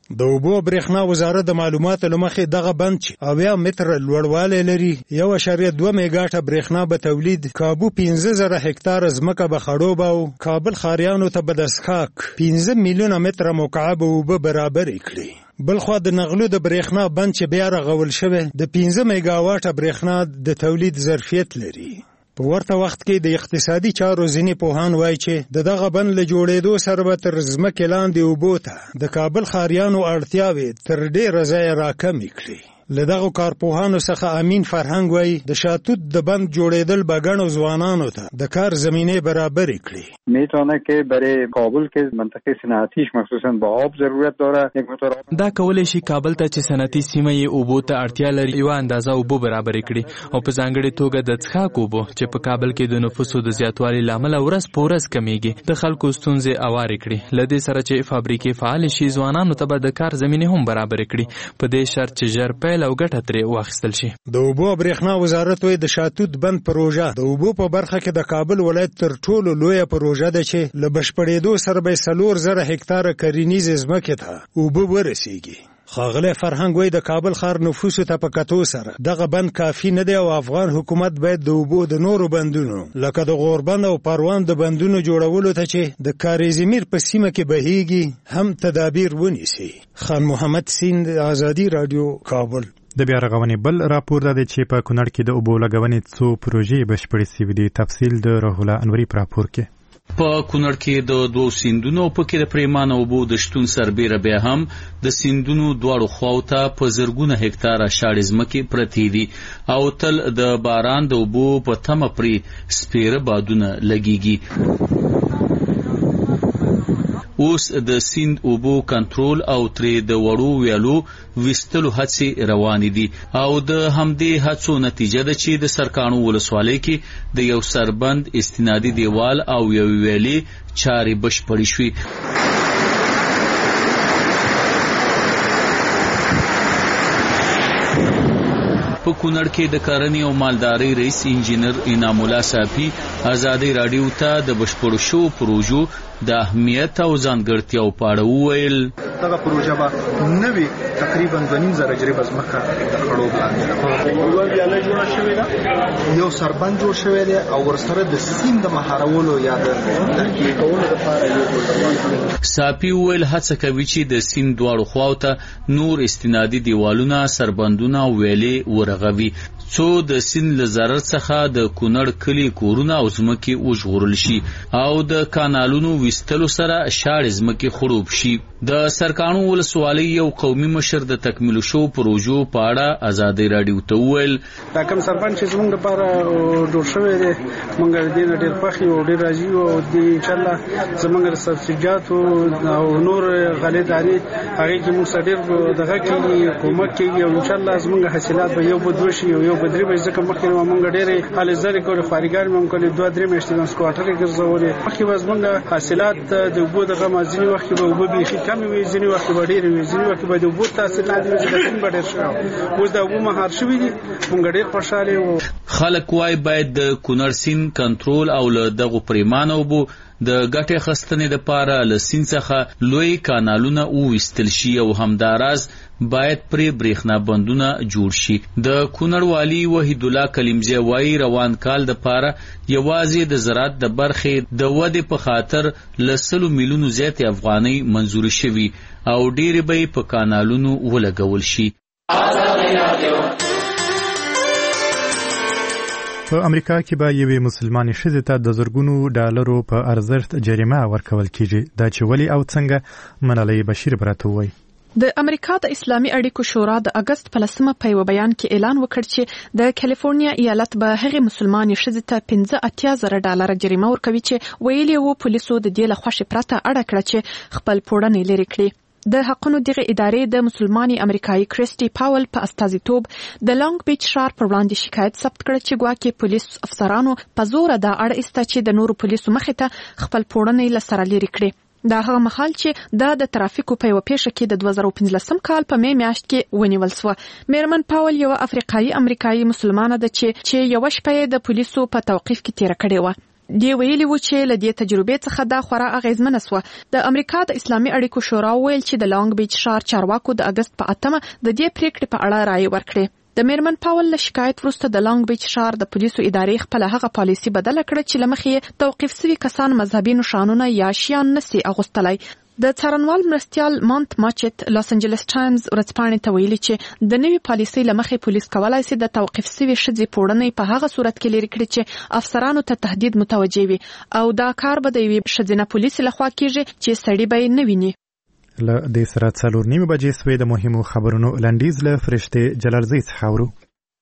د اوبو برېښنا وزارت د معلوماتو لمخې دغه بند چې اویا متره لوړوالی لري یو اعشاریه دوه میګاټه برېښنا به تولید کابو پنځه زره هکتاره ځمکه به خړوبه او کابل ښاریانو ته به د څښاک پنځه میلیونه متره مکعب اوبه برابرې کړي. بلخوا د نغلو د برېښنا بند چې بیا رغول شوی د پنځه میګاواټه برېښنا د تولید ظرفیت لري. په ورته وخت کې د اقتصادي چارو ځینې پوهان وایي چې د دغه بند له جوړېدو سره به تر ځمکې لاندې اوبو ته د کابل ښاریانو اړتیاوې تر ډېره ځایه راکمې کړي. له دغو کارپوهانو څخه امین فرهنګ وایي د شاتوت د بند جوړېدل به ګڼو ځوانانو ته د کار زمینه برابرې کړي. میتونه که برای کابل که منطقه صنعتیش مخصوصا با آب ضرورت داره یک مقدار دا کولای شي کابل ته چې صنعتي سیمه یې اوبو ته اړتیا لري یو اندازه اوبو برابرې کړي او په ځانګړې توګه د څښاک اوبو چې په کابل کې د نفوسو د زیاتوالي لامل ورځ په ورځ کمیږي د خلکو ستونزې اوارې کړي. لدې سره چې فابریکې فعال شي ځوانانو ته به د کار زمینه هم برابرې کړي په دې شرط چې ژر پیل او ګټه ترې واخیستل شي. د اوبو برېښنا وزارت وایي د شاتوت بند پروژه د اوبو په برخه کې د کابل ولایت تر ټولو لویه پروژه ده چې له بشپړېدو سره به څلور زره هکتاره کرنیزې ځمکې ته اوبه ورسیږي. ښاغلی فرهنګ وایي د کابل ښار نفوسو ته په کتو سره دغه بند کافي نه دی او افغان حکومت باید د اوبو د نورو بندونو لکه د غوربند او پروان د بندونو جوړولو ته چې د کاریزمیر په سیمه کې بهیږي هم تدابیر ونیسي. خان محمد سیند، آزادي رادیو، کابل. د بیا رغونې بل راپور دی چې په کونړ کې د اوبو لګونې څو پروژې بشپړې سوي دي. تفصیل د روح الله انوري په راپور کې. په کونړ کې د دوو سیندونو په کې د پریمانه اوبو د شتون سربیره بیا هم د سیندونو دواړو خواو ته په زرګونه هکتاره شاړې ځمکې پرتې دي او تل د باران د اوبو په تمه پرې سپیره بادونه لګیږي. اوس د سیند اوبو کنټرول او ترې د وړو ویالو ویستلو هڅې روانې دي او د همدې هڅو نتیجه ده چې د سرکاڼو ولسوالۍ کې د یو سربند استنادي دیوال او یو ویالې چارې بشپړې شوې. په کونړ کې د کرنې او مالدارۍ رئیس انجینر انعام الله صافي آزادي رادیو ته د بشپړو شوو پروژو د اهمیت او ځانګړتیاو په اړه وویل. دغه پروژه به نوي تقریبا دوه نیم زره جریبه ځمکه د خړوب لاندې یوه ویاله جوړه شوې ده، یو سربند جوړ شوی دی او ورسره د سیند د مهارولو یا د تحقیق کولو لپاره یو ګلدوان. صافي وویل هڅه کوي چې د سیند دواړو خواو ته نور استنادي دیوالونه، سربندونه او ویالې ورغوي څو د سیند له ضرر څخه د کونړ کلي کورونه او ځمکې وژغورل شي او د کانالونو ویستلو سره شاړې ځمکې خړوب شي. د سرکاڼو ولسوالۍ یو قومي مشر د تکمیل شو پروژو په اړه آزادي رادیو ته وویل. دا کوم سربند چې زموږ لپاره جوړ شوی دی موږ دې ډېر خوښ یو ډېر راضي یو او د انشاءالله زموږ د سبسیډیاتو او نور غلې دانې هغې کې موږ سره ډېر دغه کېږي کومک کېږي او انشاءالله زموږ حاصلات به یو به دوه شي او یو به درې بجې ځکه مخکې به موږ ډېرې هلې ځلې کولې خوارګانې به مو کولې دوه درې میاشتې به سکواټرې ګرځولې. مخکې به زموږ حاصلات د اوبو دغه ما ځینې وخت کې به اوبه بیخي کمې وي، ځینې وخت کې به ډېرې وي، ځینې وخت کې به د اوبو تاثیر لاندې وي چې د سیند به ډېر شوی. اوس د اوبو مهار شوي دي، موږ ډېر خوشحاله یو. خلک وایي باید د کونړ سیند کنټرول او له دغو پریمانه اوبو د ګټې اخیستنې دپاره له سیند څخه لوی کانالونه وویستل شي او همداراز باید پرې برېښنا بندونه جوړ شي. د کونړ والي وحید الله کلیمزی وایي روان کال دپاره یوازې د زراعت د برخې د ودې په خاطر له سلو میلیونو زیاتې افغانۍ منظورې شوي او ډېرې به یې په کانالونو ولګول شي. په امریکا کې به یوې مسلمانې ښځې ته د زرګونو ډالرو په ارزښت جریمه ورکول کیږي. دا چې ولې او څنګه، منالی بشیر به راته ووایي. د امریکا د اسلامي اړیکو شورا د اگست په لسمه په یو بیان کې اعلان وکړ چې د کالیفورنیا ایالت به هغې مسلمانې ښځې ته پنځه اتیا زره ډالره جریمه ورکوي چې ویلي وو پولیسو د دې له خوښې پرته اړه کړه چې خپل پوړنې لرې کړي. د حقونو دغه ادارې د مسلمانې امریکایي کریسټي پاول په استازیتوب د لانګ بیچ ښار پر وړاندې شکایت ثبت کړ چې ګواکې پولیس افسرانو په زوره دا اړه ایسته چې د نورو پولیسو مخې ته خپل پوړنې له سره لرې کړي. دا هغه مهال چې دا د ترافیکو په یوه پیښه کې د دوه زره پنځلسم کال په می میاشت کې ونیول شوه. میرمن پاول یوه افریقایي امریکایي مسلمانه ده چې چې یوه شپه یې د پولیسو په توقیف کې تیره کړې وه. دی ویلي و چې له دې تجربې څخه دا خورا اغیزمنه سوه. د امریکا د اسلامي اړیکو شورا ویل چې د لانګ بیچ ښار چارواکو د اګست په اتمه د دې پریکړې په اړه رایې ورکړې. د میرمن پاول له شکایت وروسته د لانګ بیچ ښار د پولیسو ادارې خپل هغه پالیسي بدله کړه چې له مخې توقیف سوي کسان مذهبي نښانونه یا شیان نسي اغوستلی. د څارنوال مرستیال مانت ماچت لاس انجلس ټایمز ورځپاڼې ته ویلي چې د نوي پالیسۍ له مخې پولیس کولای شي د توقیف سوي ښځې پوړنې په هغه صورت کې لرې کړي چې افسرانو ته تهدید متوجه وي او دا کار به د یوې ښځینه پولیس لخوا کیږي چې سړی به یې نه ویني. له دې سره څلور نیمې بجې سوې. د مهمو خبرونو لنډیز له فرشتې جلالزۍ څخه اورو.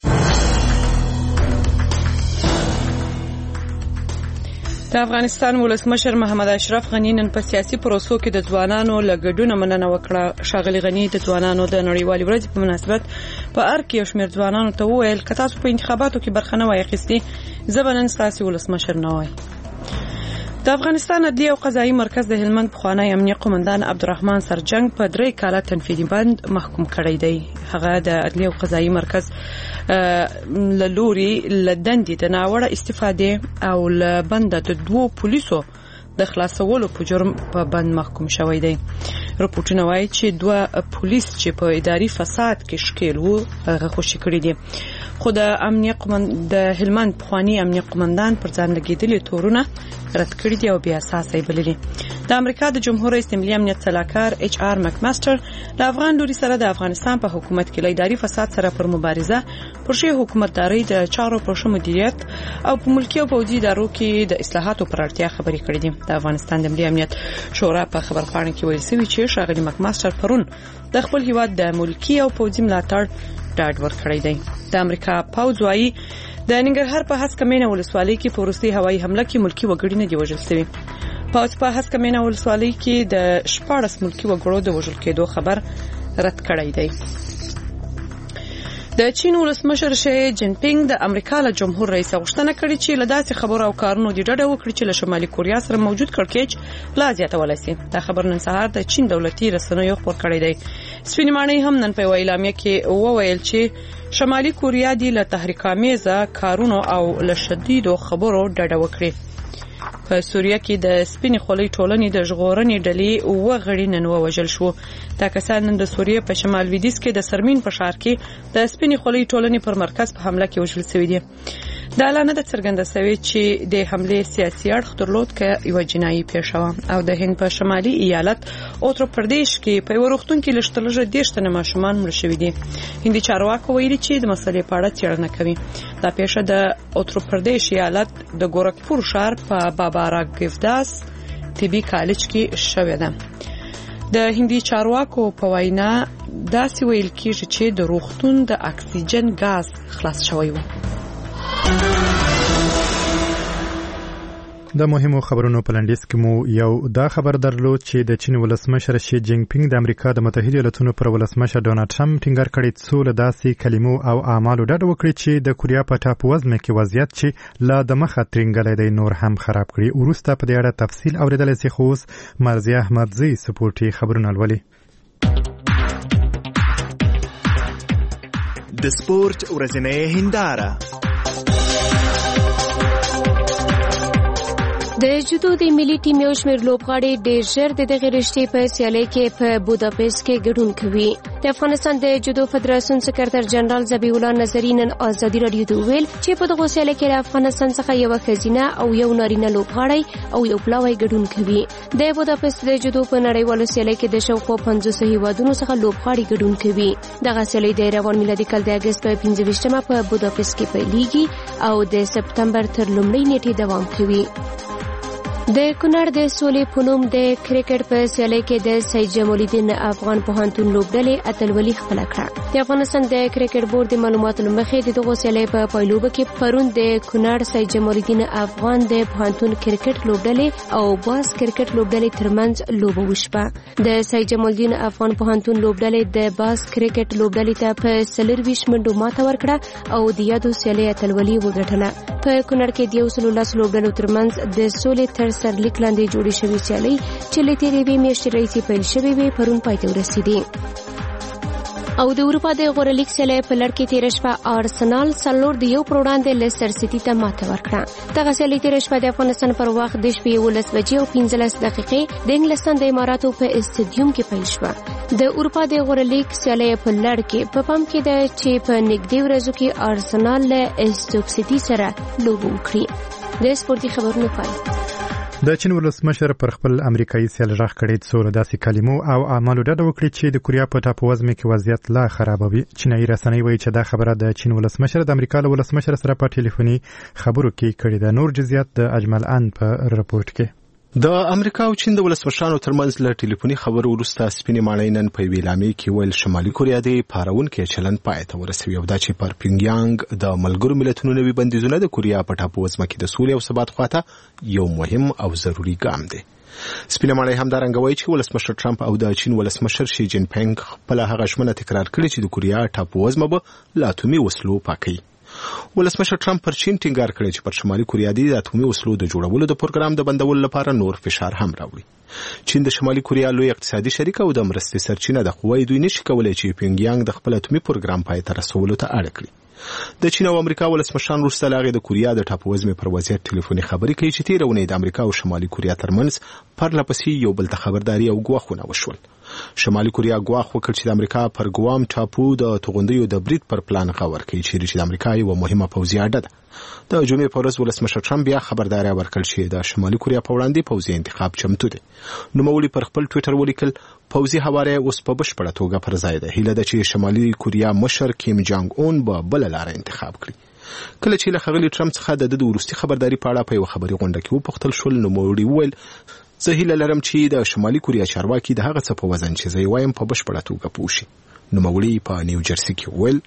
د افغانستان ولسمشر محمد اشرف غنی نن په سیاسي پروسو کې د ځوانانو له ګډون مننه وکړه. ښاغلي غنی د ځوانانو د نړیوالې ورځې په مناسبت په ار کې یو شمېر ځوانانو ته وویل که تاسو په انتخاباتو کې برخه نه وای اخیستې زه به نن ستاسې ولسمشر نه وای. د افغانستان عدلیه او قضایي مرکز د هلمند پخوانی امنیه قومندان عبدالرحمن سرجنګ په درې کاله تنفیذي بند محکوم کړی دی. هغه د عدلیه او قضایي مرکز له لوري له دندې د ناوړه استفادې او له بنده د دوو پولیسو د خلاصولو په جرم په بند محکوم شوی دی. رپورټونه وایي چې دوه پولیس چې په اداري فساد کې ښکیل وو هغه خوشي کړي دي. خو د امنیه قومند د هلمند پخوانی امنیه قومندان پر ځان لګېدلي تورونه رد کړي دي او بیا اساس یې بللي. د امریکا د جمهور رئیس ملي امنیت سلاکار ایچ آر مکماستر د افغان لوري سره د افغانستان په حکومت کې له اداري فساد سره پر مبارزه پر شی حکومتداري د چارو پر ښه مدیریت او په ملکي او پوځي ادارو کې د اصلاحاتو پر اړتیا خبرې کړې دي. د افغانستان د ملي امنیت شورا په خبرپاڼه کې ویل شوی چې ښاغلي مکماستر پرون د خپل هیواد د ملکي او پوځي ملاتړ ډاډ ورکړی دی. د امریکا پوځ وايي د ننګرهار په هسکمینه ولسوالۍ کې په وروستي هوایي حمله کې ملکي وګړي نه دي وژل شوي. پوځ په هسکمینه ولسوالۍ کې د شپاړس ملکي وګړو د وژل کېدو خبر رد کړی دی. د چین ولسمشر شي جین پینګ د امریکا له جمهور رئیس غوښتنه کړې چې له داسې خبرو او کارونو د ډډه وکړي چې له شمالي کوریا سره موجود کړکېچ لا زیاتولی شي. دا خبر نن سهار د چین دولتي رسنیو خپور کړی دی. سپینې ماڼۍ هم نن په یوه اعلامیه کې وویل چې شمالي کوریا دې له تحریکامیزه کارونو او له شدیدو خبرو ډډه وکړي. په سوریه کې د سپینې خولۍ ټولنې د ژغورنې ډلې اووه غړي نن ووژل شو. دا کسان نن د سوریې په شمال لویدیځ کې د سرمین په ښار کې د سپینې خولۍ ټولنې پر مرکز په حمله کې وژل شوي دي. دا لا نه ده څرګنده شوې چې د حملې سیاسي اړخ درلود که یوه جنایي پیښه وه. او د هند په شمالي ایالت اتر پردیش کې په یوه روغتون کې لږ تر لږه دېرش تنه ماشومان مړه شوي دي. هندي چارواکو ویلي چې د مسلې په اړه څېړنه کوي. دا پیښه د اتر پردیش ایالت د ګورکپور ښار په باباراګیوداس طبي کالج کې شوې ده. د هندي چارواکو په وینا داسې ویل کېږي چې د روغتون د اکسیجن ګاز خلاص شوی و. د مهمو خبرونو په لنډیز کې مو یو دا خبر درلود چې د چین ولسمشر شي جینګ پینګ د امریکا د متحده ایالاتونو پر ولسمشر ډونالد ټرمپ ټینګار کړی څو له داسې کلمو او اعمالو ډډه وکړي چې د کوریا په ټاپووزمه کې وضعیت چې لا د مخه ترنګلی دی نور هم خراب کړي. وروسته په دې اړه تفصیل اورېدلی شي خو اوس مرضیه احمدزی سپورټي خبرونه لولي. د سپورت ورځنۍ هنداره. د جودو د ملي ټیم یو شمېر لوبغاړي ډېر ژر د دغې رشتې په سیالۍ کې په بوداپست کې ګډون کوي. د افغانستان د جودو فدراسیون سکرتر جنرال ذبیح الله نظري نن ازادي راډیو ته وویل چې په دغو سیالیو کې د افغانستان څخه یوه ښځینه او یو نارینه لوبغاړی او یو پلاوی ګډون کوي. د بوداپست د جودو په نړیوالو سیالیو کې د شاوخوا پنځوسو هیوادونو څخه لوبغاړي ګډون کوي. دغه سیالۍ د روان میلادي کال د اګست په پنځه ویشتمه په بوداپست کې پیلېږي او د سپتمبر تر لومړۍ نیټې دوام کوي. د کونړ د سولې په نوم د کرکټ په سیالۍ کې د سید جمال الدین افغان پوهنتون لوبډلې اتلولي خپله کړه. د افغانستان د کرکټ بورډ د معلوماتو له مخې د دغو سیالیو په پایلوبه کې پرون د کونړ سید جمال الدین افغان د پوهنتون کرکټ لوبډلې او باز کرکټ لوبډلې ترمنځ لوبه وشوه. د سید جمال الدین افغان پوهنتون لوبډلې د باز کرکټ لوبډلې ته په څلرویشت منډو ماته ورکړه او د یادو سیالۍ اتلولي وګټله. په کونړ کې د یو سلو لس لوبډلو ترمنځ د سولې تر سرلیک لاندې جوړې شوې سیالۍ چې له تېرې یوې میاشتې راهیسې پیل شوې وې پرون پای ته ورسېدې. او د اروپا د غوره لیګ سیالۍ په لړ کې تېره شپه ارسنال څلور د یو پر وړاندې لیستر سیټي ته ماته ورکړه. دغه سیالي تېره شپه د افغانستان پر وخت د شپې یولس بجې او پنځلس دقیقې د انګلستان د اماراتو په استادیوم کې پیل شوه. د اروپا د غوره لیګ سیالۍ په لړ کې په پام کې ده چې په نږدې ورځو کې ارسنال له استوک سیټي سره لوبه وکړي. د سپورتي خبرونو پای. د چین ولسمشر پر خپل امریکایي سیال راغ کړی څو له داسې کلمو او اعمالو ډډه وکړي چې د کوریا په ټاپووزمه کې وضعیت لا خرابوي. چینایي رسنۍ وایي چې دا خبره د چین ولسمشر د امریکا له ولسمشر سره په ټلیفوني خبرو کې کړې ده. نور جزئیات د اجمل ان په رپورت کې. د امریکا او چین د ولسمشرانو ترمنځ له ټلیفوني خبرو وروسته سپینې ماڼۍ نن په یوې اعلامیې کې ویل شمالي کوریا د پارونکي چلند پای ته ورسوي او دا چې پر پیونګیانګ د ملګرو ملتونو نوي بندیزونه د کوریا په ټاپووزمه کې د سولې او ثبات خواته یو مهم او ضروري ګام دی. سپینې ماڼۍ همدارنګه وایي چې ولسمشر ټرمپ او د چین ولسمشر شي جین پینګ خپل هغه ژمنه تکرار کړې چې د کوریا ټاپووزمه به له اتومي وسلو پاکوي. ولسمشر ټرمپ پر چین ټینګار کړی چې پر شمالي کوریا د اتومي وسلو د جوړولو د پروګرام د بندولو لپاره نور فشار هم راوړي. چین د شمالي کوریا لوی اقتصادي شریک او د مرستې سرچینه ده، خو دوی نشي کولای چې پیونګیانګ د خپل اتومي پروګرام پای ته رسولو ته اړ کړي. د چین او امریکا ولسمشران وروسته لاغې د کوریا د ټاپووزمې پر وضعیت ټلیفوني خبرې کوي چې تېره اونۍ د امریکا او شمالي کوریا ترمنځ پرلپسې یو بل ته خبرداري او ګواښونه وشول. شمالي کوریا ګواښ وکړ چې د امریکا پر ګوام ټاپو د توغندیو د برید پر پلان غور کوي چې د امریکا یو مهمه پوځي اډه ده. د جمعې په ورځ ولسمشر ټرمپ بیا خبرداري ورکړه چې د شمالي کوریا په وړاندې پوځي انتخاب چمتو دی. نوموړي پر خپل ټویټر ولیکل پوځي حواله اوس په بشپړه توګه پر ځای ده. هیله ده چې شمالي کوریا مشر کیم جانګ اون به بل لار انتخاب کړي. کله چې له خغلی ټرمپ څخه د د ورستي خبرداري په اړه په یو خبري غونډه کې وپوښتل شول، نوموړي وویل زه هیله لرم چې د شمالي کوریا چارواکي د هغه څه په وزن چې زه وایم په بشپړه توګه پوه شي. نوموړي په نیو جرسي کې وویل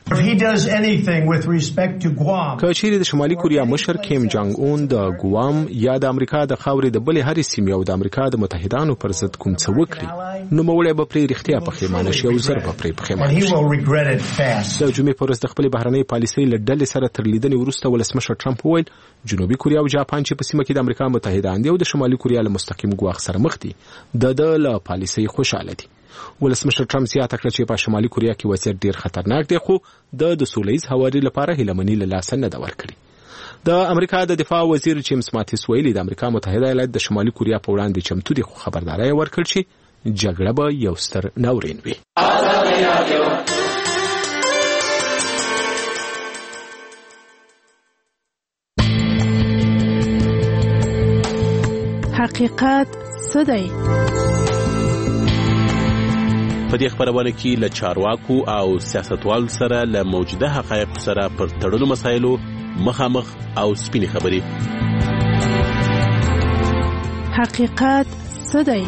که چیرې د شمالي کوریا مشر کیم جانګ اون د ګوام یا د امریکا د خاورې د بلې هرې سیمې او د امریکا د متحدانو پر ضد کوم څه وکړي، نوموړی به پرې رښتیا پښیمانه شي او زر به پرې پښیمانه شي. د جمعې په ورځ د خپلې بهرنۍ پالیسۍ له ډلې سره تر لیدنې وروسته ولسمشر ټرمپ وویل جنوبي کوریا او جاپان چې په سیمه کې د امریکا متحدان دي او د شمالي کوریا له مستقیم ګواښ سره مخ دي د د له پالیسۍ خوشاله دي. ولسمشر ټرمپ زیاته کړه چې په شمالي کوریا کې وضعیت ډیر خطرناک دی، خو د د سولهییز هواري لپاره هیلمنی له لاسه نه ده ورکړي. د امریکا د دفاع وزیر جیمز ماتیس ویلي د امریکا متحده ایالات د شمالي کوریا په وړاندې چمتو دي، خو خبرداري ورکړ چې جګړه به یو ستر ناورین وي. حقیقت څه دی؟ په دې خبرونه کې له چارواکو او سیاستوالو سره له موجوده حقایقو سره پر تړلو مسایلو مخامخ او سپینې خبرې. حقیقت څه دی؟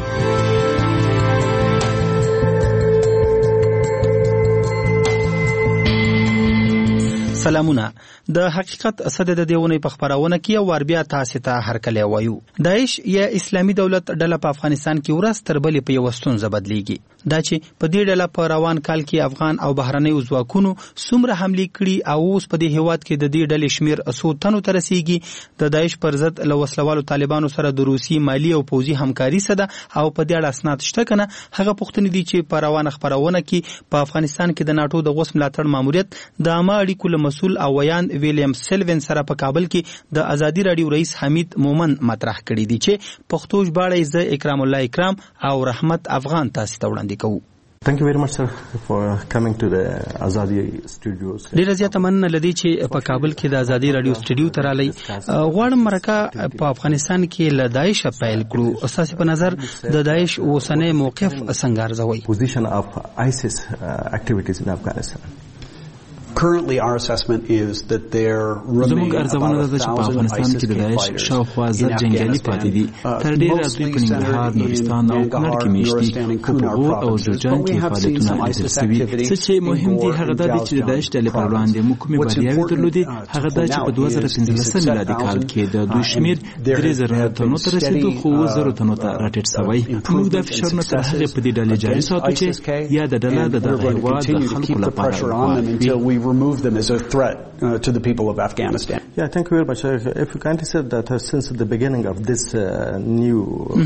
سلامونه. د حقیقت اسد د دیونه په خبرونه کې او ور بیا تاسو ته هر کله وایو. داعش یا اسلامي دولت ډله په افغانستان کې ورځ تر بلې په یو ستونزه بدلیږي. دا چې په دې ډله په روان کال کې افغان او بهرنۍ ځواکونو څومره حملې کړي او اوس په دې هیواد کې د دې ډلې شمیر څو تنو ته رسیږي. د داعش پر ضد له وسلوالو طالبانو سره د روسي مالی او پوځي همکاري سره او په دې اړه اسناد شته کنه. هغه پوښتنې دي چې په روان خبرونه کې په افغانستان کې د ناتو د غوس ملاتړ ماموریت د عامه اړیکو مسؤل او ویان ویلیام سیلوین سره په کابل کې د ازادي رادیو رئیس حمید مومن مطرح کړی دی چې پښتو ژباړه ز اکرام الله اکرام او رحمت افغان تاسو ته وړاندې کوو. Thank you very much sir for coming to the Azadi studios. ډیره زیاته مننه لدی چې په کابل کې د ازادي رادیو سټډیو ته رالی. غواړم مرکه په افغانستان کې له داعش پیل کړو. اساسي په نظر د داعش اوسنۍ موقف څنګه ارزوي؟ Position of ISIS uh, activities in Afghanistan. Currently our assessment is that there remain about a thousand ISIS fighters in Afghanistan. Uh, mostly centered in Nangarhar, Nuristan and Kunar provinces. But we have seen some ISIS activities in more in Galgaon province. What's important uh, to note is the seven thousand uh, and there have been steady uh, uh, improvement and successes against ISIS-K, and we're going to continue to keep the pressure on them until we remove them as a threat uh, to the people of Afghanistan. Yeah, thank you very much. Uh, if you can say that uh, since the beginning of this uh, new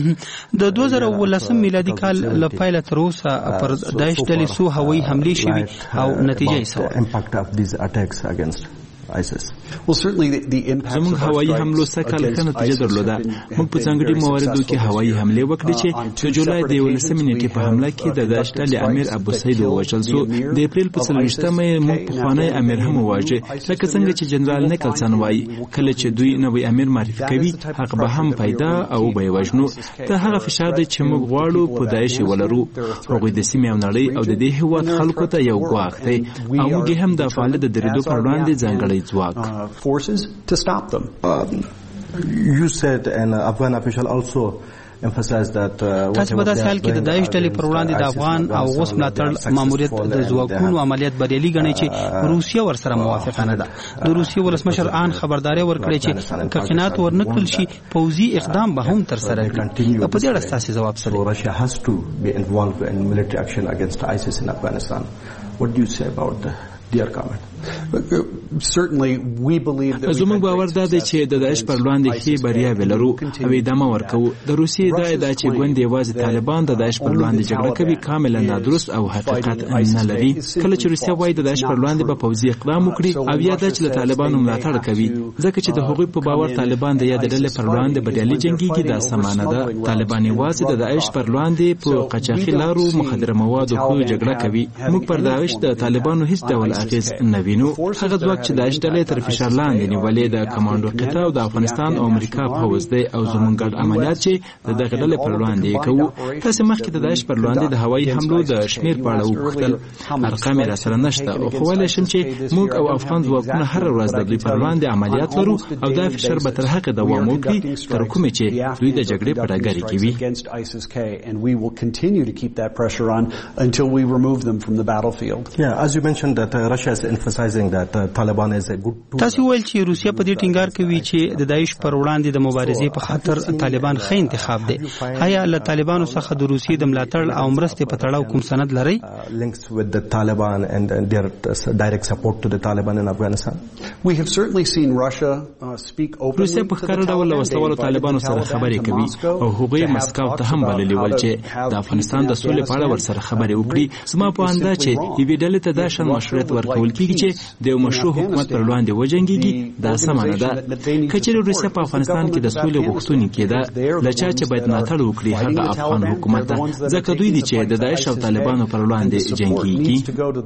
د دوه زره ولسم میلادي کال له پیله تر اوسه پر داعش ډلې څو هوایي حملې شوې او نتیجه یې څه impact of these attacks against ISIS. Well, certainly the, the impact زموږ هوایي حملو سکه ښه نتیجه درلوده. موږ په ځانګړي مواردو کې هوایي حملې وکړې چې د جولای د یولسمې نیټې په حمله کې د داعش ډلې امیر ابو سعید ووژل شو. د اپریل په څلوېښتمه یې موږ پخوانی امیر هم وواژه. لکه څنګه چې جنرال نیکلسن وایي کله چې دوی نوی امیر معرفي کوي هغه به هم پیدا او به یې وژنو. دا هغه فشار دی چې موږ غواړو په داعش ولرو. هغوی د سیمې او نړۍ او د دې هېواد خلکو ته یو ګواښ دی او موږ هم د فعالیت د درېدو پر وړاندې ځانګړی ځواک Uh, forces to stop them. Um, you said an Afghan official also emphasized that تاسو په داسې حال کې د داعش ډلې پر وړاندې د افغان او غوث ملاتړ ماموریت د ځواکونو عملیات بریالي ګڼي چې روسیه ورسره موافقه نه ده. د روسیې ولسمشر آن خبرداري ورکړي چې که قناعت ورنکړل شي پوځي اقدام به هم ترسره کړي. په دې اړه ستاسو ځواب څه دی؟ Russia has to be involved in military action against ISIS in Afghanistan. What do you say about the their comment? Certainly we believe that زموږ باور دا دی چې د داعش پر وړاندې ښې بریاوې لرو او ادامه ورکوو. د روسیې دا ادعا چې ګوند یوازې طالبان د داعش پر وړاندې جګړه کوي کاملا نادرست او حقیقت نه لري. کله چې روسیه وایي د داعش پر وړاندې به پوځي اقدام وکړي او یا دا چې د طالبانو ملاتړ کوي ځکه چې د هغوی په باور طالبان د یاد ډلې پر وړاندې بریالي جنګیږي دا سمانه ده. طالبان یوازې د داعش پر وړاندې په قاچاقي لارو مخدره موادو خو جګړه کوي. موږ پر داعش د طالبانو هیڅ ډول اغیز نه وینو. هغه ځواک چې داعش ډلې تر فشار لاندې نیولې د کمانډو قطع او د افغانستان او امریکا پوځ دی او زموږ ګډ عملیات چې د دغه ډلې پر وړاندې کوو. تاسو مخکې د داعش پر وړاندې د هوایي حملو د شمیر په اړه وپوښتل. ارقام یې راسره نشته او خو ویلی شم چې موږ او افغان ځواکونه هره ورځ د دوی پر وړاندې عملیات لرو او دا فشار به تر هغې دوام وکړي تر کومې چې دوی د جګړې په ډګر کې وي. Yeah, as you mentioned that uh, Russia is emphasizing that uh, Taliban is a good tool. تاسو ویل چې روسیه په دې ټینګار کوي چې د داعش پر وړاندې د مبارزې په خاطر طالبان ښه انتخاب دی. آیا له طالبانو څخه د روسیې د ملاتړ او مرستې په تړاو کوم سند لرئ؟ Links with the Taliban and, and their direct support to the Taliban in Afghanistan. We have certainly seen Russia uh, speak openly. روسیه په ښکاره ډول له وسلوالو طالبانو سره خبرې کوي او هغوی مسکو ته هم بللي ول چې د افغانستان د سولې په اړه ورسره خبرې وکړي. زما په انداز چې یوې ډلې ته دا شان مشروعیت ورکول کېږي چې د یو مشروع حکومت پر وړاندې وجنګېږي دا سمه نه ده. که چېرې روسیه په افغانستان کې د سولې غوښتونکې ده له چا چې باید ملاتړ وکړي هغه افغان حکومت ده ځکه دوی دي چې د داعش او طالبانو پر وړاندې جنګېږي.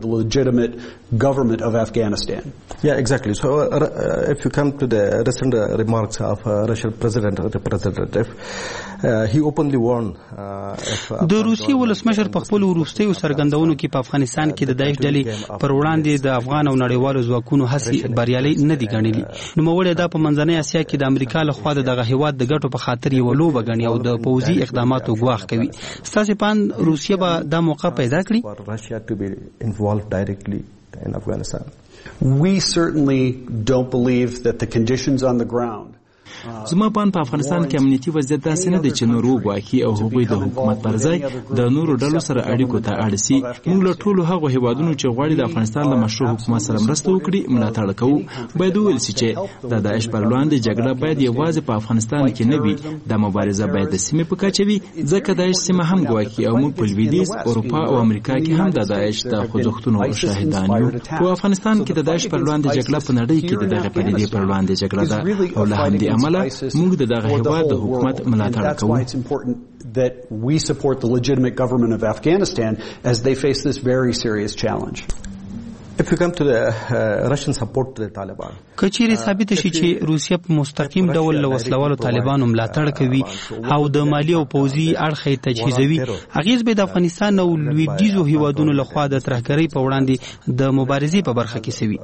Yeah, exactly. So uh, if you come to the recent uh, remarks of uh, Russian president representative uh, he openly warned uh, if د روسي ولسمشر په خپل وروستیو څرګندونو کې په افغانستان کې د داعش ډلې پر وړاندې د افغان او نړیوالو ځواکونو هڅې بریالي نه دي ګڼلي. نوموړی دا په منځنۍ اسیا کې د امریکا لخوا د دغه هیواد د ګټو په خاطر یوه لوبه ګڼي او د پوځي اقداماتو ګواښ کوي. ستاسې په اند روسیه به دا موقع پیدا کړي؟ Russia to be involved directly in Afghanistan. We certainly don't believe that the conditions on the ground زما په په افغانستان کې امنیتي وضعیت داسې نه دی چې نور وګواښي او هغوی د حکومت پر ځای د نورو ډلو سره اړیکو ته اړ سي. موږ له ټولو هغو هیوادونو چې غواړي د افغانستان له مشروع حکومت سره مرسته وکړي ملاتړ کوو. باید وویل سي چې د داعش پر وړاندې جګړه باید یوازې په افغانستان کې نه وي. دا مبارزه باید د سیمې په کچه وي ځکه داعش سیمه هم ګواښي او موږ په لویدیځ اروپا او امریکا کې هم د داعش د خوځښتونو شاهدان یو. په افغانستان کې د داعش پر وړاندې جګړه په نړۍ کې د دغه پدیدې پر وړاندې جګړه ده او له همدې امله موږ د دغه هیواد د حکومت ملاتړ کوو. That we support the legitimate government of Afghanistan as they face this very serious challenge. If you come to the uh, Russian support to the Taliban. کچېرې ثابت شي چې روسیه په مستقیم ډول له وسلوالو طالبانو ملاتړ کوي او د مالی او پوځي اړخ یې تجهیزوي، اغیز به د افغانستان او لویدیځو هیوادونو لخوا د ترهګرۍ په وړاندې د مبارزې په برخه کې سوي.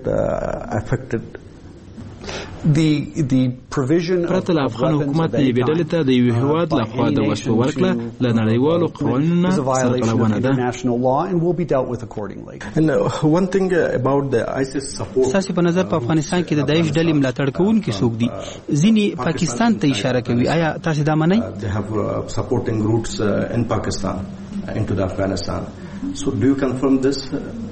The the provision پرته له افغان حکومت د یوې ډلې ته د یوې هیواد لخوا د وسلو ورکړه له نړیوالو قوانینو سرغړونه ده. ستاسې په نظر په افغانستان کې د داعش ډلې ملاتړ کوونکي څوک دي؟ ځینې پاکستان ته اشاره کوي، آیا تاسې دا منئ؟ So do you confirm this?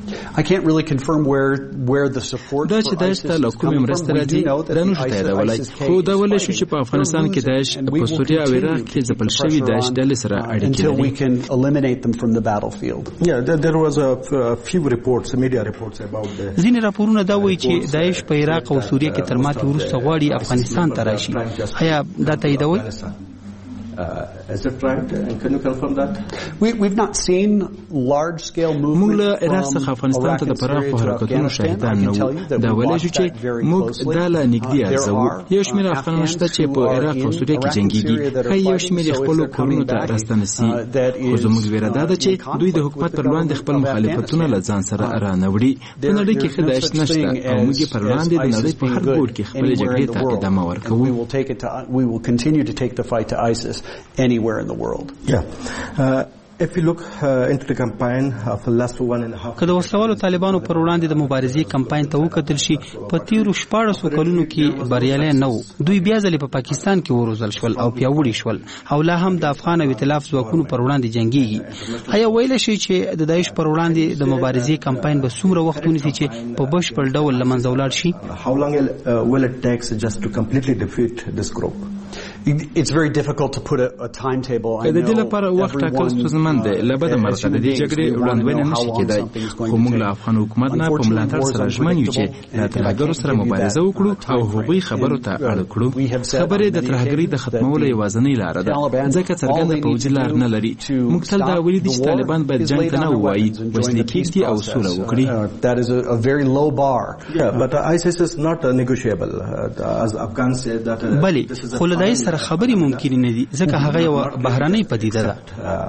I can't really confirm where where the support دا چې داعش ته له کومې مرستې راځي دا نشو تاییدولی خو دا ولی شو چې په افغانستان کې داعش په سوریه او عراق کې ځپل شوي داعش ډلې سره اړیکې لري we can eliminate them from the battlefield. Yeah, there, there was a few reports, media reports about the ځینې راپورونه دا وایي چې داعش په عراق او سوریه کې تر ماتې وروسته غواړي افغانستان ته راشي. آیا دا تاییدوي؟ Uh, is it right? And can you confirm that? We, we've not seen large-scale movement from Afghanistan to the پراخو حرکتونو شاهدان نه وو. دا ویلی شو چې موږ دا له نږدې ارزوو. یو شمېر افغانان شته چې په عراق او سوریه کې جنګېږي. ښایي یو شمېر یې خپلو کورونو ته راستانه سي. خو زموږ ویره دا ده چې دوی د حکومت پر وړاندې خپل مخالفتونه له ځان سره رانوړي. په نړۍ کې ښه داعش نشته او موږ یې پر وړاندې د نړۍ په هر ګوټ کې خپلې جګړې ته ادامه ورکوو. We will continue to take the fight to ISIS anywhere in the world. Yeah. Uh, if you look uh, into the campaign of the last one and a half. که د وسلوالو طالبانو پر وړاندې د مبارزې کمپاین ته وکتل شي په تیرو شپاړسو کلونو کې بریالي نه وو. دوی بیا ځلې په پاکستان کې وروزل شول او پیاوړي شول او لا هم د افغان او ائتلاف ځواکونو پر وړاندې جنګيږي. آیا ویل شي چې د داعش پر وړاندې د مبارزې کمپاین به څومره وخت ونیسي چې په بشپړ ډول له منځه ولاړ شي؟ How long uh, will it take just to completely defeat this group? It's very difficult to put a, a timetable. I know د دې لپاره وخت ټاکل ستونزمن دی. له بده مرغه د دې جګړې وړاندوینه نشي کېدای. خو موږ له افغان حکومت نه په ملاتړ سره ژمن یو چې له ترهګرو سره مبارزه وکړو او هغوی خبرو ته اړ کړو. خبرې د ترهګرۍ د ختمولو یوازینۍ لاره ده ځکه څرګنده پوځي لار نه لري. موږ تل دا ویلي دي چې طالبان باید جنګ ته نه ووایي وسلې کېږدي او سوله وکړي. That is a, a very low bar. Yeah, but uh, ISIS is not uh, negotiable. Uh, as Afghans said that uh, بلې خو له داعش سره خبرې ممکن نه دي ځکه هغه یو بهرنۍ پدیده ده.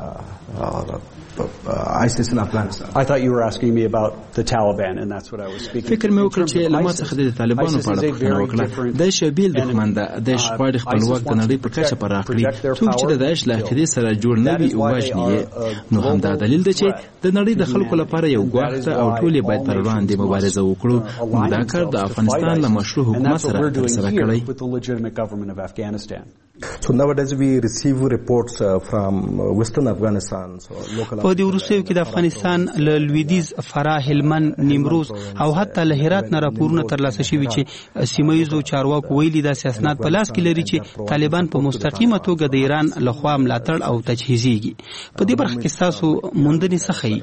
ISIS in Afghanistan. I thought you were asking me about the Taliban and that's what I was speaking. فکر مې وکړ چې له ما څخه د طالبانو په اړه پوښتنه وکړه. د شبیل دښمن ده د شپاړې خپلواک د نړۍ په کچه پراخ کړي. څوک چې د داعش له عقیدې سره جوړ نه وي وژني یې. نو همدا دلیل دی چې د نړۍ د خلکو لپاره یو ګواښ ده او ټول یې باید پر وړاندې مبارزه وکړو. موږ دا کار د افغانستان له مشروع حکومت سره ترسره کړی. So nowadays we receive reports uh, from uh, western Afghanistan. So local. په دې وروستیو کې د افغانستان له لویدیز فراه هلمند نیمروز او حتی له هرات نه راپورونه ترلاسه شوي چې سیمه ییزو چارواکو ویلي دا سیاست په لاس کې لري چې طالبان په مستقیمه توګه د ایران لخوا ملاتړ او تجهیزيږي. په دې برخه کې تاسو موندنې څه ښیي؟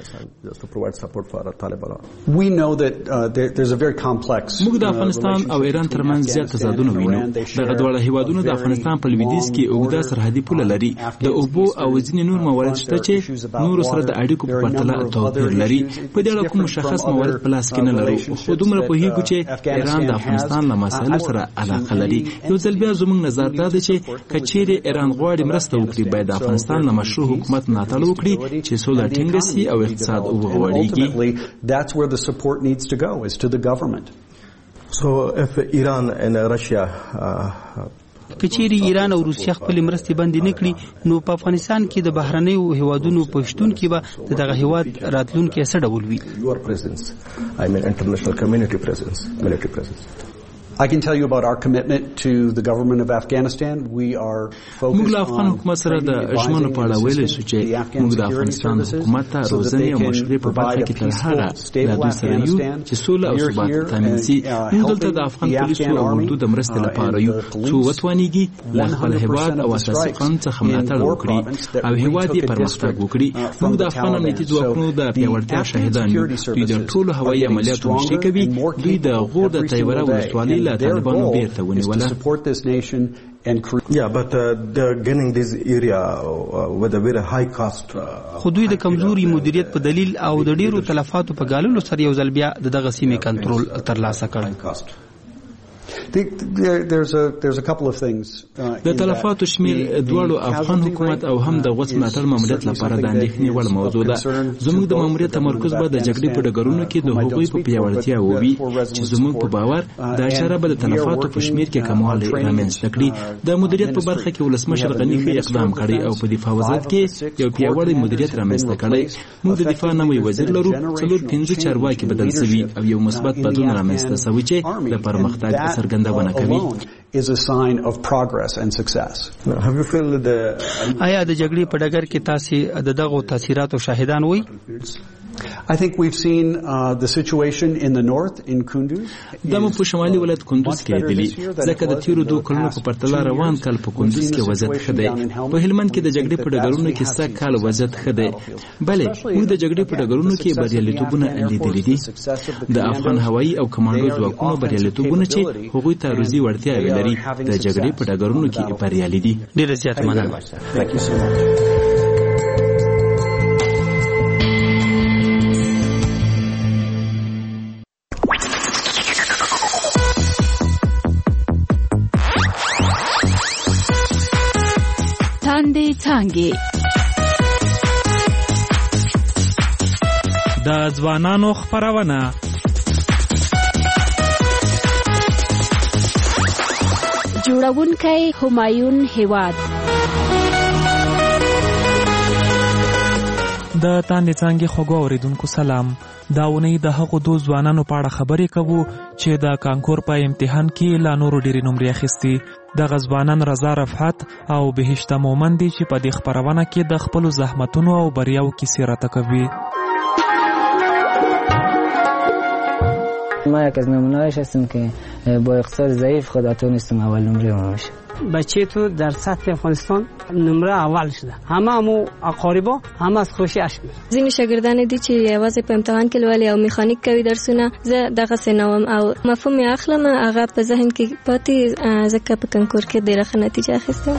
We know that uh, there, there's a very complex. موږ د افغانستان او ایران ترمنځ زیات تضادونه وینو. دغه دواړه هیوادونه د افغانستان په لویدیز کې اوږده سرحدي پوله لري. د اوبو او ځینې نور موارد شته چې نورو سره د اړیکو په پرتله توپیر لري. په دې اړه کوم مشخص موارد په لاس کې نه لرو. خو دومره پوهیږو چې ایران د افغانستان له مسایلو سره علاقه لري. یو ځل بیا زموږ نظر دا دی چې که چیرې ایران غواړي مرسته وکړي باید د افغانستان له مشروع حکومت ملاتړ وکړي چې سوله ټینګه سي او اقتصاد وغوړېږي. That's where the support needs to go, is to the government. So if Iran and Russia uh, کچېری ایران او روسیا خپل مرستې باندې نکړي نو په افغانستان کې د بهرنیو هیوادونو پښتون کې به دغه هیواد راتلونکي څه ډول وي؟ Your presence, I mean international community presence, military presence. I can tell you about our commitment to the government of Afghanistan. We are focused موږ له افغان حکومت سره د ژمنو په اړه ویلي شو چې موږ د افغانستان حکومت ته روزنې او مشورې په برخه کې تر هغه له دوی سره یو چې سوله او ثبات تامین شي. موږ دلته د افغان پولیسو او اردو د مرستې لپاره یو څو وتوانیږي له خپل هیواد او اساسي قانون څخه ملاتړ وکړي او هیواد یې پرمختګ وکړي. موږ د افغان امنیتي ځواکونو د پیاوړتیا شاهدان یو. دوی د ټولو هوایي عملیاتو مشري کوي. دوی د غور د تیوره ولسوالۍ طالبانو بیرته ونیوله. Yeah, but uh, they're gaining this area uh, with a very high cost. خو دوی د کمزوري مدیریت په دلیل او د ډیرو تلفاتو په ګاللو سره یو ځل بیا دغه سیمې کنټرول ترلاسه کړی. There's a there's a couple of things. د تلفاتو شمیر دواړو افغان حکومت او هم د غوڅ ملاتړ ماموریت لپاره د اندېښنې وړ موضوع ده. زموږ د ماموریت تمرکز به د جګړې په ډګرونو کې د هغوی په پیاوړتیا ووي چې زموږ په باور دا اشاره به د تلفاتو په شمیر کې کموالی رامنځته کړي. د مدیریت په برخه کې ولسمشر غني ښه اقدام کړی او په دفاع وزارت کې یو پیاوړی مدیریت رامنځته کړی. موږ د دفاع نوی وزیر لرو. څلور پنځه چارواکي بدل شوي او یو مثبت بدلون رامنځته شوی چې د پرمختګ څرګندونه کوي. Is a sign of progress and success. Have you felt the آیا د جګړې په ډګر کې تاسو د دغه تاثیراتو شاهدان وئ؟ I think we've seen uh, the situation in the north in Kunduz. دا مو په شمالي ولایت کندوز کې لیدلی ځکه د تیرو دوه کلونو په پرتله روان کال په کندوز کې وضعیت ښه دی. په هلمند کې د جګړې په ډګرونو کې سږ کال وضعیت ښه دی. بلې موږ د جګړې په ډګرونو کې بریالیتوبونه لیدلي دي. د افغان هوایي او کمانډو ځواکونو بریالیتوبونه چې هغوی تعرضي وړتیاوې لري د جګړې په ډګرونو کې بریالي دي. ډېره زیاته مننه. څانګې د ځوانانو خپرونه جوړونکی همایون هیواد د تاندې څانګې خوږو اوریدونکو سلام. دا اونۍ د هغو دو ځوانانو په اړه خبرې کوو چې د کانکور په امتحان کې لا نورو ډېرې نمرې اخیستي. دغه ځوانان رضا رفعت او بهشته مومن دي چې په دې خپرونه کې د خپلو زحمتونو او بریاو کیسې راته کوي. ما یک از نمونه‌هایش هستم که با اقتصاد ضعیف خود نتونستم اول نمره بشه. بچه تو در سطح افغانستان نمره اول شده. همه همو اقاربا همه از خوشی اشک می‌کنن. ځینې شاګردان دي چې یوازې په امتحان کې لولي او میخانیک کوي درسونه. زه دغه سنوم او مفهوم یې اخلم هغه په ذهن کې پاتې ځکه په کنکور کې ډېره ښه نتیجه اخیستم.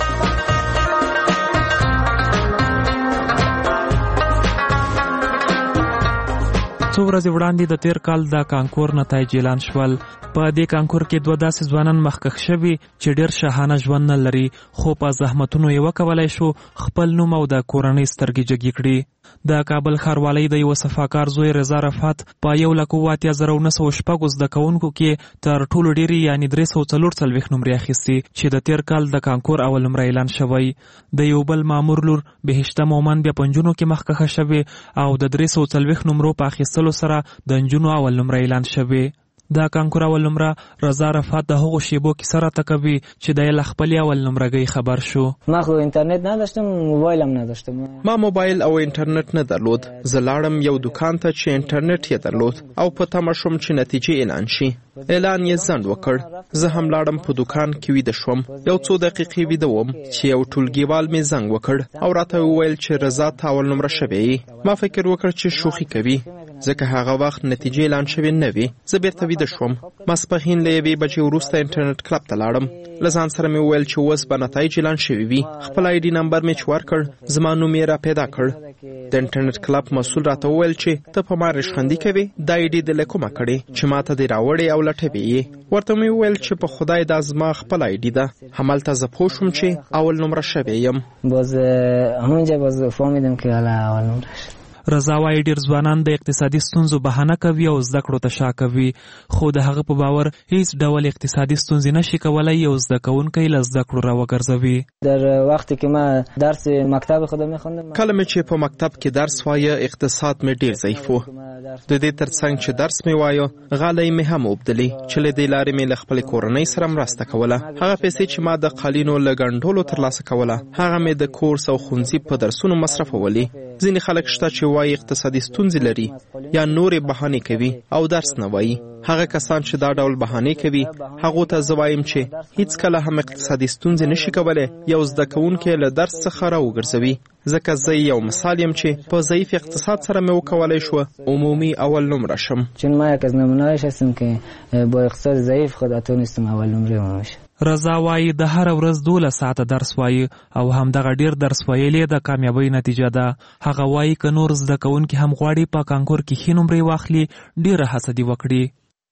څو ورځې وړاندې د تیر کال د کانکور نتایج اعلان شول. په دې کانکور کې دوه داسې ځوانان مخکښ شوي چې ډېر شاهانه ژوند نه لري خو په زحمتونو یې وکولی شو خپل نوم او د کورنۍ سترګې جګې کړي. د کابل ښاروالۍ د یوه صفاکار زوی رضا رفعت په یو لک اووه اتیا زره نهه سوه شپږو زده کوونکو کې تر ټولو ډېرې یعنې درې سوه څلور څلوېښت نمرې اخیستې چې د تیر کال د کانکور اول نمره اعلان شوی. د یو بل مامور لور بهشته مومن بیا په نجونو کې مخکښه شوې او د درې سوه څلوېښت نمرو په اخیستلو سره د نجونو اول نمره اعلان شوې. دا کانکور اول نمره رضا رفعت د هغو شیبو کیسه راته کوي چې د یې له خپلې اول نمرګۍ خبر شو. ما خو اینترنت نداشتم، موبایل هم نداشتم. ما موبایل او اینټرنټ نه درلود. زه لاړم یو دکان ته چې اینټرنټ یې درلود او په تمه شوم چې نتیجې اعلان شي. اعلان یې ځنډ وکړ. زه هم لاړم په دکان کې ویده شوم. یو څو دقیقې ویده وم چې یو ټولګیوال مې زنګ وکړ او راته وویل چې رضا ته اول نمره شوې. ما فکر وکړ چې شوخي کوي ځکه هغه وخت نتیجې اعلان شوې نه وي. زه بیرته ویده شوم. ماسپښین له یوې بجې وروسته انټرنیټ کلب ته لاړم. له ځان سره مې وویل چې اوس به نتایج اعلان شوي وي. خپل آی ډي نمبر مې چې ورکړ زما نوم یې را پیدا کړ. د انټرنیټ کلب مسؤل راته وویل چې ته په ما ریشخندي کوې، دا آی ډي دې له کومه کړې چې ما ته دې راوړې او لټوې یې. ورته مې وویل چې په خدای دا زما خپل آی ډي ده. همالته زه پوه شوم چې اول نمره شوی یم. باز همونجا باز فهمیدم که حالا اول نمره شد. رضا وايي ډېر ځوانان د اقتصادي ستونزو بهانه کوي او زده کړو ته شا کوي، خو د هغه په باور هیڅ ډول اقتصادي ستونزې نشي کولای یو زده کوونکی له زده کړو راوګرځوي. در وختی که ما درس مکتب خودم میخوندم، کله مې چې په مکتب کې درس وایه اقتصاد مې ډېر ضعیف و. د دې ترڅنګ چې درس مې وایه غالۍ مې هم وبدلې چې له دې لارې مې له خپلې کورنۍ سره مرسته کوله. هغه پیسې چې ما د قالینو له ګنډلو ترلاسه کوله هغه مې د کورس او ښوونځي په درسونو مصرفولې. ځینې خلک شته چې وایي اقتصادي ستونزې لري یا نورې بهانې کوي او درس نه وایي. هغه کسان چې دا ډول بهانې کوي هغو ته زه وایم چې هیڅ کله هم اقتصادي ستونزې نشي کولی یو زده کوونکی له درس څخه راوګرځوي. ځکه زه یو مثال یم چې په ضعیف اقتصاد سره مې وکولی شو عمومي اول نمره شم. چون ما یک از نمونه‌هایش هستم که با اقتصاد ضعیف خود نتونستم اول نمره بشه. رضا وايي د هر ورځ دولس ساعته درس وایي او همدغه ډیر درس ویلې د کامیابی نتیجه ده. هغه وايي که نور زده کوونکي هم غواړي په کانکور کې ښې نمرې واخلي ډیره هڅه دې وکړي.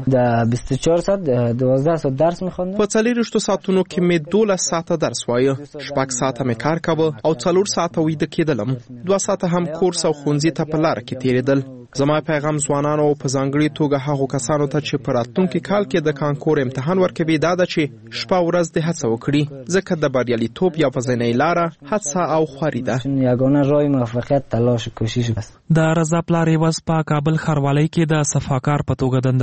د بیست و چهار ساعت دوازده ساعت درس میخوندم. په څلېرویشتو ساعتونو کې مې دولس ساعته درس وایه، شپږ ساعته مې کار کاوه او څلور ساعته ویده کېدلم. دوه ساعته هم کورس او ښوونځي ته په لاره کې تېرېدل. زما پیغام ځوانانو او په ځانګړي توګه هغو کسانو ته چې په راتلونکي کال کې د کانکور امتحان ورکوي دا ده چې شپه ورځ دې هڅه وکړي ځکه د بریالیتوب یوازینۍ لاره هڅه او خواري ده. یگانه راه موفقیت تلاش و کوشش است. د رضا پلار یوز په کابل ښاروالۍ کې د صفاکار په توګه دنده ترسره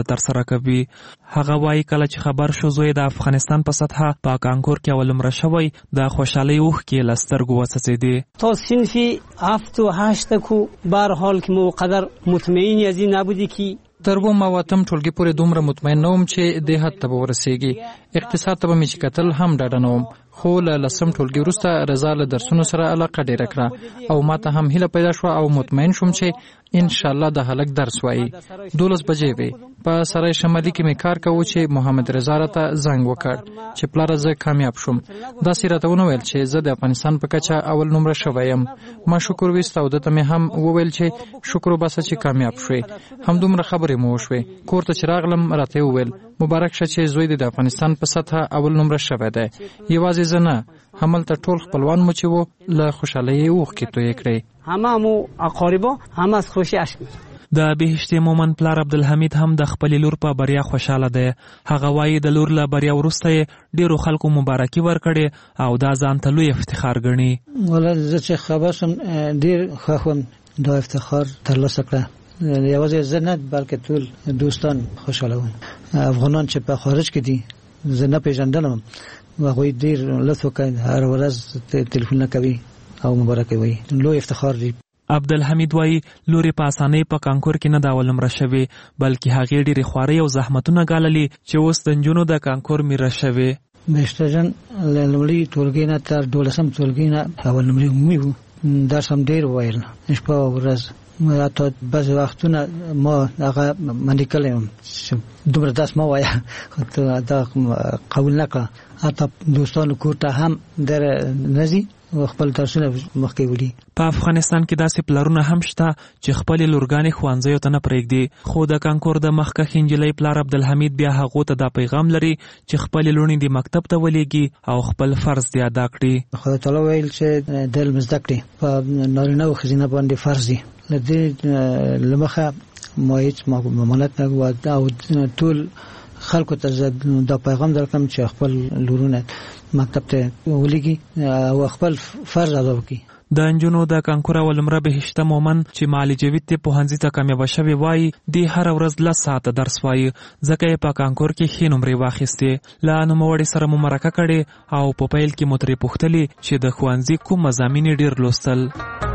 کوي. هغه وایي کله چې خبر شو زوی د افغانستان په سطحه په کانکور کې اول نمره شوی د خوشحالۍ اوښکې له سترګو وڅڅېدې. تا صنفی هفت و هشت کو به هر حال که ما قدر مطمئنی از این نبودی که تر اووم او اتم ټولګي پورې دومره مطمئن نه وم چې دې حد ته به ورسېږي. اقتصاد ته به مې چې کتل هم ډاډه نه وم، خو له لسم ټولګي وروسته رضا له درسونو سره علاقه ډېره کړه او ما ته هم هیله پیدا شوه او مطمئن شوم چې انشاءالله د هلک درس وایي. دولس بجې وې. په سرای شمالي کې مې کار کوو چې محمد رضا راته زنګ وکړ چې پلاره زه کامیاب شوم. داسې راته ونه ویل چې زه د افغانستان په کچه اول نمره شوی یم. ما شکر ویست او دته مې هم وویل چې شکر وباسه چې کامیاب شوې. همدومره خبرې مو وشوې. کور ته چې راغلم راته وویل مبارک شه چې زوی د افغانستان په سطحه اول نمره شوی دی. یوازې زه نه، هملته ټول خپلوان مو چې وو له خوشحالۍ اوښکې تویې کړې. همه مو اقاربا هم از خوشی اشک. د بهشتي مومن پلار عبدالحمید هم د خپلې لور په بریا خوشاله دی. هغه وایي د لور له بریا وروسته یې ډېرو خلکو مبارکي ورکړې او دا ځان ته لوی افتخار ګڼي. والله زه چې خبر شم ډېر خوښ وم دا افتخار ترلاسه کړه. یوازې زه نه بلکې ټول دوستان خوشاله وم. افغانان چې په خارج کې دي زه نه پېژندلم و هغوی ډېر لطف وکړ، هر ورځ تلیفونونه کوي او مبارکي وایي. لوی افتخار دی. عبدالحمید وایي لورې په اسانۍ په کانکور کې نه د اول نمره شوې بلکې هغې ډېرې خوارۍ او زحمتونه ګاللي چې اوس د نجونو د کانکور میره شوې. بهشته جان له لومړي ټولګي نه تر دولسم ټولګي نه اول نمرې عمومي وو. درس هم ډېر ویل شپه او ورځ. حتی بعضې وختونه ما هغه منډې کړی یم چې دومره درس مه وایه، خو دا قبول نه کړه. حتی دوستانو کور ته هم در نه ځي او خپل درسونه مخکې وړي. په افغانستان کې داسې پلارونه هم شته چې خپلې لورګانې ښوونځیو ته نه پرېږدي. خو د کانکور د مخکښې نجلۍ پلار عبدالحمید بیا هغو ته دا پیغام لري چې خپلې لوڼې دې مکتب ته ولېږي او خپل فرض دې ادا کړي. خدای تعالی ویل چې د علم زده کړې په نارینه او ښځینه باندې فرض دي. له دې له مخه ما هېڅ ممانعت نه و او ټول خلکو ته زه دا پیغام درکړم چې خپل لورونه مکتب ته ولېږي او خپل فرض ادا وکړي. د نجونو د کانکور اول نمره بهشته مومن چې مالي جاوید ته پوهنځي ته کامیابه شوې وایي دی هر ورځ لس ساعته درس وایي ځکه یې په کانکور کې ښې نمرې واخیستې. له نوموړې سره مو مرکه کړې او په پیل کې مو ترې پوښتلې چې د ښوونځي کوم مضامین یې ډېر لوستل.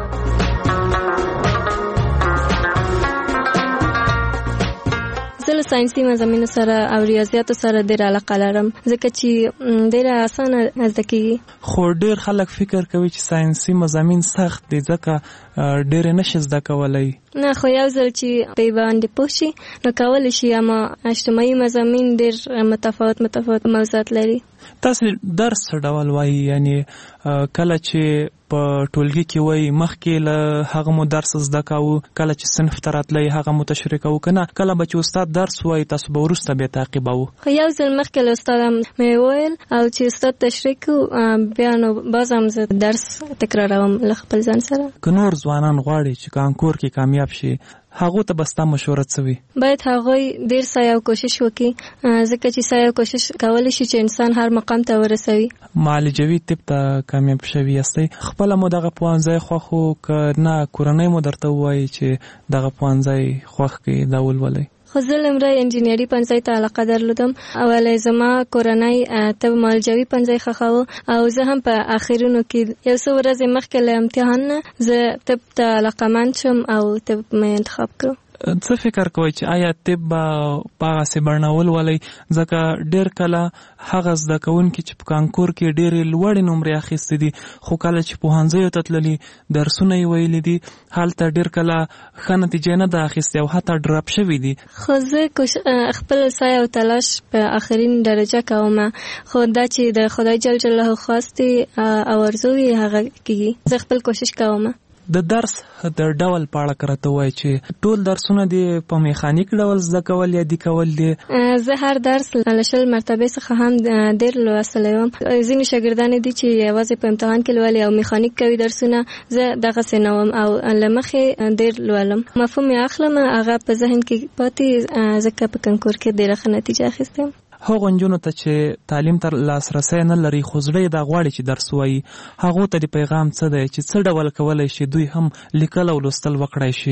زه له ساینسي مضامینو سره او ریاضیاتو سره ډېره علاقه لرم ځکه چې ډېره اسانه زده کېږي. خو ډېر خلک فکر کوي چې ساینسي مضامین سخت دي ځکه ډېرې نشي زده کولی. نه، خو یو ځل چې په باندې پوه شي نو کولی شي. اما اجتماعي مضامین ډېر متفاوت متفاوت موضوعات لري. تاسو درس څه ډول وایي؟ یعنی کله چې په ټولګي کې وایي مخکې له هغه مو درس زده کوو، کله چې صنف ته راتلی هغه مو تشریح کوو، که نه کله به چې استاد درس وایي تاسو به وروسته بیا تعقیبوو؟ خو یو ځل مخکې له استاد مې وویل او چې استاد تشریح کوو بیا نو باز هم زه درس تکراروم له خپل ځان سره. که نور ځوانان غواړي چې کانکور کې کامیاب شي هغو ته به ستا مشوره څه وي؟ باید هغوی ډېر سعی او کوشش وکړي ځکه چې سعی او کوشش کولی شي چې انسان هر مقام ته ورسوي. مالي جاوید طب ته کامیاب شوي یاستئ، خپله مو دغه پوهنځی خوښ و که نه کورنۍ مو درته ووایي چې دغه پوهنځی خوښ کړي دا ولولئ؟ خو زه لومړی انجینري پوهنځي ته علاقه درلودم. اولی زما کورنۍ طب مالجوي پوهنځی خوښاوه او زه هم په اخرونو کې یو څو ورځې مخکې له امتحان نه زه طب ته علاقمند شم او طب مې انتخاب کړو. څه فکر کوئ چې آیا طب به په هغسې بڼه ولولئ؟ ځکه ډېر کله هغه زده کوونکي چې په کانکور کې ډېرې لوړې نمرې اخیستې دي خو کله چې پوهنځیو ته تللي درسونه یې ویلي دي هلته ډېر کله ښه نتیجه نه ده اخیستې او حتی ډراپ شوي دي. خو زه خپل سعی او تلاش په آخرین درجه کوم، خو دا چې د خدای جل جلاله خواستې او ارزو یې هغه کېږي. زه خپل کوشش کوم. د درس د ډول په اړه که راته ووایي چې ټول درسونه دې په میخانیک ډول زده کول یا دي کول دي؟ زه هر درس له شل مرتبې څخه هم ډېر لوستلی وم. ځینې شاګردان دي چې یوازې په امتحان کې لولي او میخانیک کوي درسونه، زه دغسې نه وم او له مخې ډېر لولم. مفهوم یې اخلم، هغه په ذهن کې پاتې ځکه په کنکور کې ډېره ښه نتیجه اخیستم. هغو نجونو ته چې تعلیم ته لاسرسی نه لري خو زړه یې دا غواړي چې درس ووایي هغو ته د پیغام څه دی چې څه ډول کولی شي دوی هم لیکل او لوستل وکړی شي؟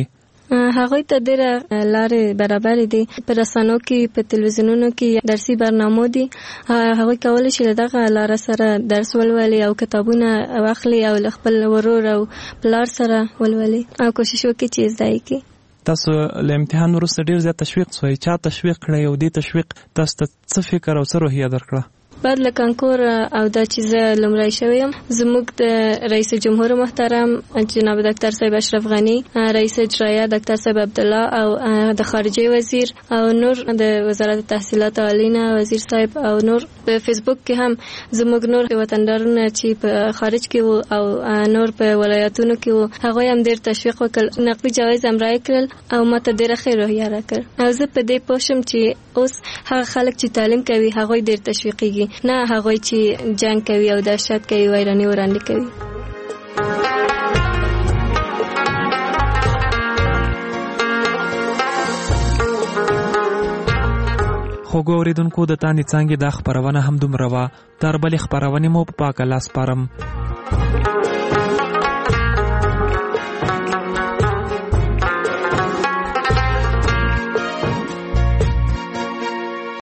هغوی ته ډېره لارې برابرې دي. په رسنیو کې، په تلویزیونونو کې درسي برنامو دي. هغوی کولی شي له دغه لاره سره درس ولولي او کتابونه واخلي او له خپل ورور او پلار سره ولولي او کوشش وکړي چې زده یې کړي. تاسو له امتحان وروسته ډېر زیات تشویق شوئ. چا تشویق کړی او دې تشویق تاسو ته څه فکر او څه روحیه درکړه؟ بعد له کانکور او دا چې زه لومړی شوی یم، زموږ د رئیس جمهور محترم جناب ډاکټر صاحب اشرف غنی، رئیس اجرایه ډاکټر صاحب عبدالله او د خارجه وزیر او نور د وزارت تحصیلات عالیه وزیر صاحب او نور په فیسبوک کې هم زموږ نور وطندارونه چې په خارج کې وو او نور په ولایتونو کې وو، هغه هم ډېر تشویق وکړ. نقدي جوایز هم راکړل او ماته ډېره ښه روحیه راکړ او زه په دې پوه شم چې اوس هغه خلک چې تعلیم کوي هغوی ډېر تشویقیږي، نه هغوی چې جنگ کوي او دهشت کوي، ویرانی وړاندې کوي. خوږو اوریدونکو، د تانې څانګې دا خپرونه هم دومره وه. تر بلې خپرونې مو په پاک الله سپارم.